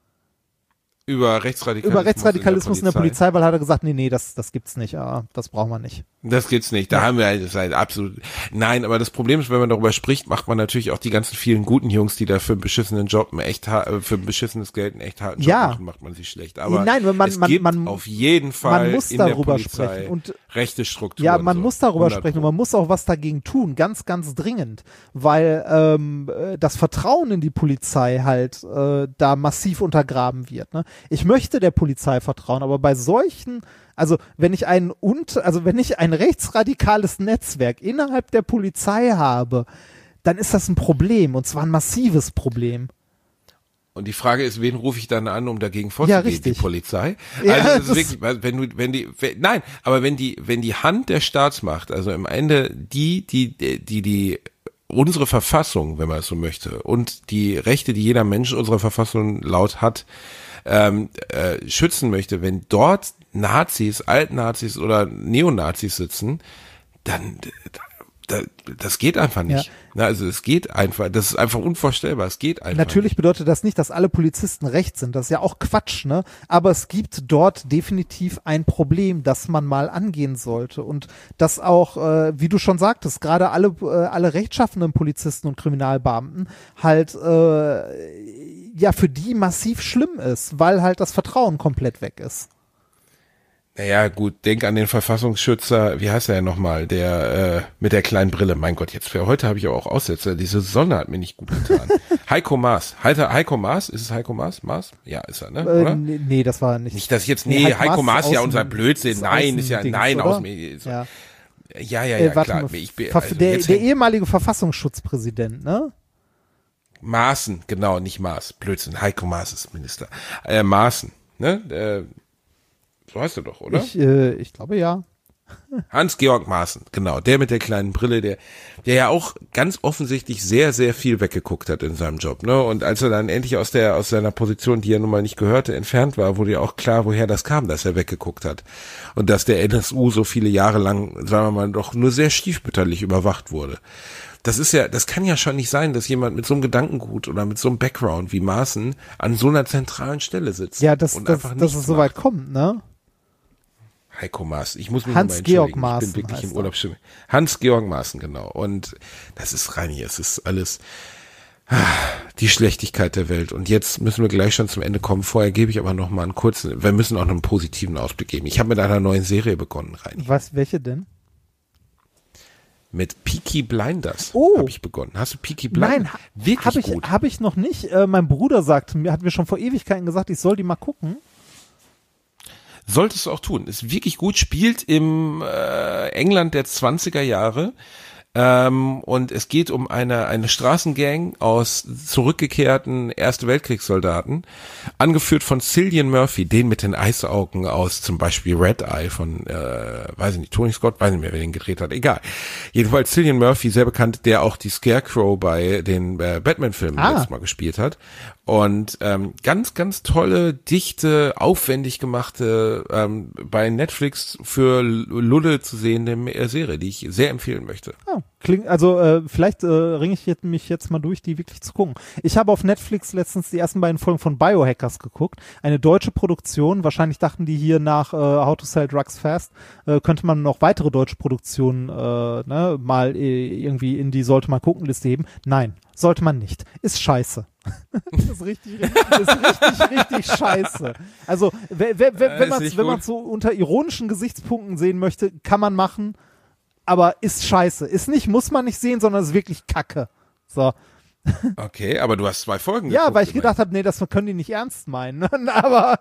Über Rechtsradikalismus in der Polizei, weil hat er gesagt, nee, das gibt's nicht, das brauchen wir nicht. Das gibt's nicht, da haben wir halt absolut, nein, aber das Problem ist, wenn man darüber spricht, macht man natürlich auch die ganzen vielen guten Jungs, die da für einen beschissenen Job für ein beschissenes Geld einen echt harten Job machen, macht man sie schlecht. Aber es gibt auf jeden Fall in der Polizei und rechte Strukturen. Ja, man muss darüber sprechen und man muss auch was dagegen tun, ganz, ganz dringend, weil das Vertrauen in die Polizei halt da massiv untergraben wird, ne? Ich möchte der Polizei vertrauen, aber bei solchen, also wenn ich ein rechtsradikales Netzwerk innerhalb der Polizei habe, dann ist das ein Problem, und zwar ein massives Problem. Und die Frage ist, wen rufe ich dann an, um dagegen vorzugehen? Ja, richtig. Die Polizei? Ja, also das ist wirklich, wenn die Hand der Staatsmacht, also im Ende die unsere Verfassung, wenn man es so möchte, und die Rechte, die jeder Mensch unserer Verfassung laut hat, schützen möchte, wenn dort Nazis, Altnazis oder Neonazis sitzen, dann das geht einfach nicht. Ja. Also es geht einfach, das ist einfach unvorstellbar, es geht einfach Natürlich nicht. Bedeutet das nicht, dass alle Polizisten recht sind, das ist ja auch Quatsch, ne? Aber es gibt dort definitiv ein Problem, das man mal angehen sollte und das auch, wie du schon sagtest, gerade alle rechtschaffenden Polizisten und Kriminalbeamten halt ja für die massiv schlimm ist, weil halt das Vertrauen komplett weg ist. Naja, gut, denk an den Verfassungsschützer, wie heißt er ja nochmal, der mit der kleinen Brille. Mein Gott, jetzt für heute habe ich aber auch Aussetzer. Diese Sonne hat mir nicht gut getan. Heiko Maas. Heiko Maas? Ist es Heiko Maas? Maas? Ja, ist er, ne? Oder? Nee, das war nicht. Nicht, dass ich jetzt, Heiko Maas ist ja unser Blödsinn. Nein, ist ja, nein, aus mir. Ja, warte klar. Mal, der ehemalige Verfassungsschutzpräsident, ne? Maaßen, genau, nicht Maas. Blödsinn. Heiko Maas ist Minister. Maaßen, ne? So heißt er doch, oder? Ich glaube, ja. Hans-Georg Maaßen, genau, der mit der kleinen Brille, der ja auch ganz offensichtlich sehr, sehr viel weggeguckt hat in seinem Job, ne? Und als er dann endlich aus seiner Position, die er nun mal nicht gehörte, entfernt war, wurde ja auch klar, woher das kam, dass er weggeguckt hat. Und dass der NSU so viele Jahre lang, sagen wir mal, doch nur sehr stiefmütterlich überwacht wurde. das kann ja schon nicht sein, dass jemand mit so einem Gedankengut oder mit so einem Background wie Maaßen an so einer zentralen Stelle sitzt. Ja, dass es so soweit kommt, ne? Heiko Maaßen. Ich muss mich Hans-Georg nochmal entschuldigen. Ich bin wirklich im Urlaubsstimmung. Hans-Georg Maaßen, genau. Und das ist Reini, es ist alles die Schlechtigkeit der Welt. Und jetzt müssen wir gleich schon zum Ende kommen. Vorher gebe ich aber noch mal einen kurzen, wir müssen auch noch einen positiven Ausblick geben. Ich habe mit einer neuen Serie begonnen, Reini. Welche denn? Mit Peaky Blinders habe ich begonnen. Hast du Peaky Blinders? Nein, wirklich gut. Habe ich noch nicht. Mein Bruder hat mir schon vor Ewigkeiten gesagt, ich soll die mal gucken. Solltest du auch tun. Ist wirklich gut, spielt im England der 20er Jahre. Und es geht um eine Straßengang aus zurückgekehrten Erste Weltkriegssoldaten, angeführt von Cillian Murphy, den mit den Eisaugen aus zum Beispiel Red Eye von, weiß ich nicht, Tony Scott, weiß nicht mehr, wer den gedreht hat, egal. Jedenfalls Cillian Murphy, sehr bekannt, der auch die Scarecrow bei den Batman-Filmen letztes Mal gespielt hat. Und ganz, ganz tolle, dichte, aufwendig gemachte, bei Netflix für Lulle zu sehende Serie, die ich sehr empfehlen möchte. Oh, vielleicht ringe ich mich jetzt mal durch, die wirklich zu gucken. Ich habe auf Netflix letztens die ersten beiden Folgen von Biohackers geguckt. Eine deutsche Produktion. Wahrscheinlich dachten die hier nach How to Sell Drugs Fast könnte man noch weitere deutsche Produktionen mal irgendwie in die sollte man gucken Liste heben. Nein, sollte man nicht. Ist scheiße. Das ist richtig scheiße. Also, wenn man so unter ironischen Gesichtspunkten sehen möchte, kann man machen, aber ist scheiße. Ist nicht, muss man nicht sehen, sondern ist wirklich Kacke. So. Okay, aber du hast 2 Folgen Ja, geguckt, weil ich gedacht habe, nee, das können die nicht ernst meinen. Aber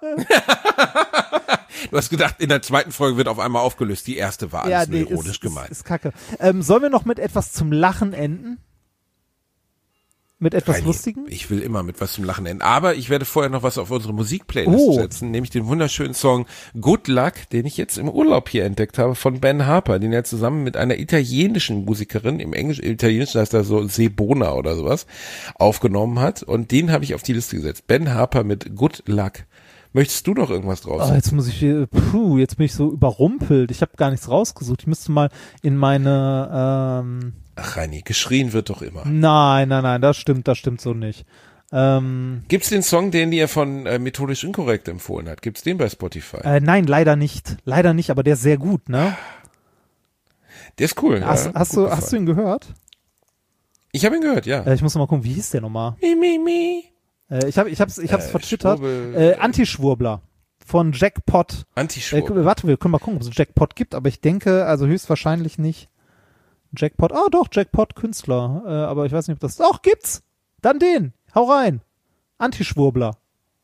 du hast gedacht, in der 2. Folge wird auf einmal aufgelöst. Die erste war alles nur ironisch gemeint. Ist Kacke. Sollen wir noch mit etwas zum Lachen enden? Mit etwas Lustigem? Ich will immer mit was zum Lachen enden. Aber ich werde vorher noch was auf unsere Musikplaylist setzen, nämlich den wunderschönen Song Good Luck, den ich jetzt im Urlaub hier entdeckt habe von Ben Harper, den er zusammen mit einer italienischen Musikerin, im Italienischen heißt er so Sebona oder sowas, aufgenommen hat. Und den habe ich auf die Liste gesetzt. Ben Harper mit Good Luck. Möchtest du noch irgendwas draus? Jetzt bin ich so überrumpelt. Ich habe gar nichts rausgesucht. Ich müsste mal in meine Ach, Reini, geschrien wird doch immer. Nein, das stimmt so nicht. Gibt's den Song, den dir von Methodisch Inkorrekt empfohlen hat? Gibt's den bei Spotify? Nein, leider nicht. Leider nicht, aber der ist sehr gut, ne? Der ist cool. Hast du ihn gehört? Ich habe ihn gehört, ja. Ich muss noch mal gucken, wie hieß der nochmal? Ich hab's vertwittert. Antischwurbler von Jackpot. Antischwurbler. Warte, wir können mal gucken, ob es Jackpot gibt, aber ich denke, also höchstwahrscheinlich nicht. Jackpot, doch, Jackpot Künstler, aber ich weiß nicht, ob das, doch, gibt's, dann den, hau rein, Antischwurbler,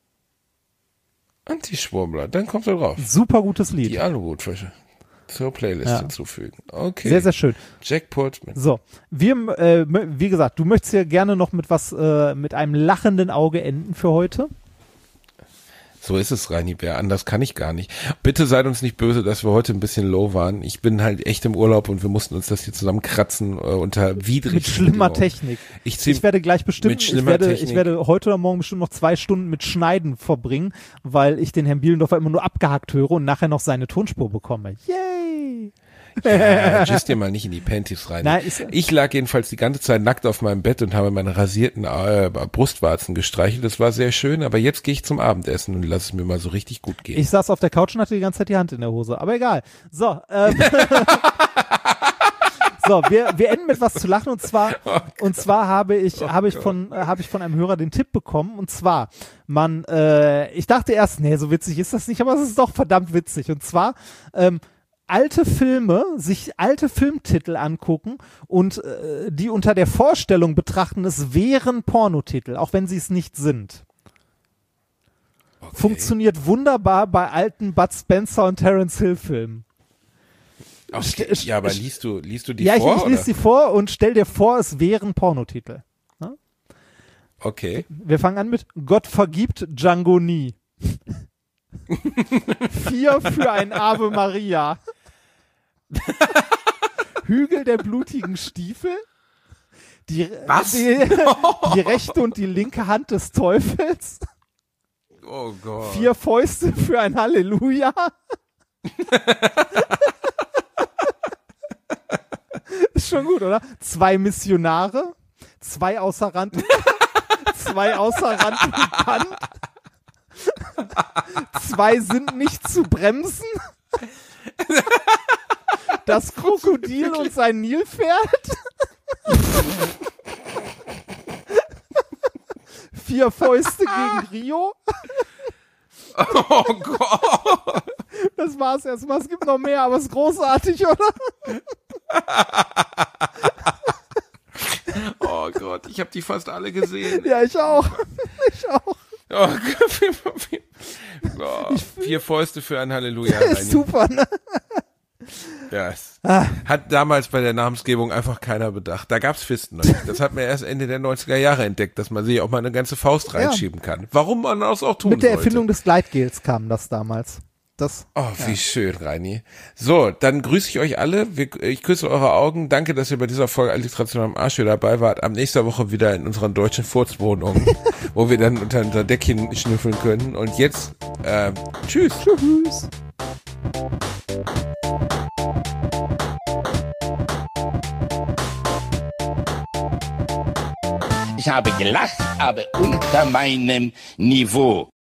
dann kommt er drauf. Super gutes Lied. Die Aluhutfische zur Playlist hinzufügen, okay. Sehr, sehr schön. Jackpot. So, wie gesagt, du möchtest ja gerne noch mit mit einem lachenden Auge enden für heute. So ist es, Reini Bär. Anders kann ich gar nicht. Bitte seid uns nicht böse, dass wir heute ein bisschen low waren. Ich bin halt echt im Urlaub und wir mussten uns das hier zusammenkratzen unter widrigen Mit schlimmer Technik. Ich werde gleich bestimmt, ich werde heute oder morgen bestimmt noch 2 Stunden mit Schneiden verbringen, weil ich den Herrn Bielendorfer immer nur abgehackt höre und nachher noch seine Tonspur bekomme. Yay! Ja, gist dir mal nicht in die Panties rein. Nein, ich lag jedenfalls die ganze Zeit nackt auf meinem Bett und habe meine rasierten Brustwarzen gestreichelt. Das war sehr schön, aber jetzt gehe ich zum Abendessen und lass es mir mal so richtig gut gehen. Ich saß auf der Couch und hatte die ganze Zeit die Hand in der Hose, aber egal. So, so, wir enden mit was zu lachen und zwar habe ich von einem Hörer den Tipp bekommen und zwar ich dachte erst, nee, so witzig ist das nicht, aber es ist doch verdammt witzig und zwar sich alte Filmtitel angucken und die unter der Vorstellung betrachten, es wären Pornotitel, auch wenn sie es nicht sind. Okay. Funktioniert wunderbar bei alten Bud Spencer und Terence Hill Filmen. Okay. Ja, aber liest du die vor? Ja, ich lese die vor und stell dir vor, es wären Pornotitel. Ne? Okay. Wir fangen an mit Gott vergibt Django nie. 4 für ein Ave Maria. Hügel der blutigen Stiefel. Die rechte und die linke Hand des Teufels. Oh Gott. 4 Fäuste für ein schon gut, oder? 2 Missionare, 2 außer Rand, 2 außer Rand bekannt, 2 sind nicht zu bremsen, das Krokodil und sein Nilpferd, 4 Fäuste gegen Rio. Oh Gott. Das war's erstmal. Es gibt noch mehr, aber es ist großartig, oder? Oh Gott, ich habe die fast alle gesehen. Ja, ich auch. Ich auch. Oh, 4 Fäuste für ein Halleluja. Super, ne? Ja, es hat damals bei der Namensgebung einfach keiner bedacht. Da gab's Fisten noch nicht. Das hat man erst Ende der 90er Jahre entdeckt, dass man sich auch mal eine ganze Faust reinschieben kann. Warum man das auch tun Mit der sollte. Erfindung des Gleitgels kam das damals. Wie schön, Reini. So, dann grüße ich euch alle. Ich küsse eure Augen. Danke, dass ihr bei dieser Folge Alliteration am Arsch wieder dabei wart. Am nächsten Woche wieder in unseren deutschen Furzwohnungen, wo wir dann unter unser Deckchen schnüffeln können. Und jetzt, tschüss. Tschüss. Ich habe gelacht, aber unter meinem Niveau.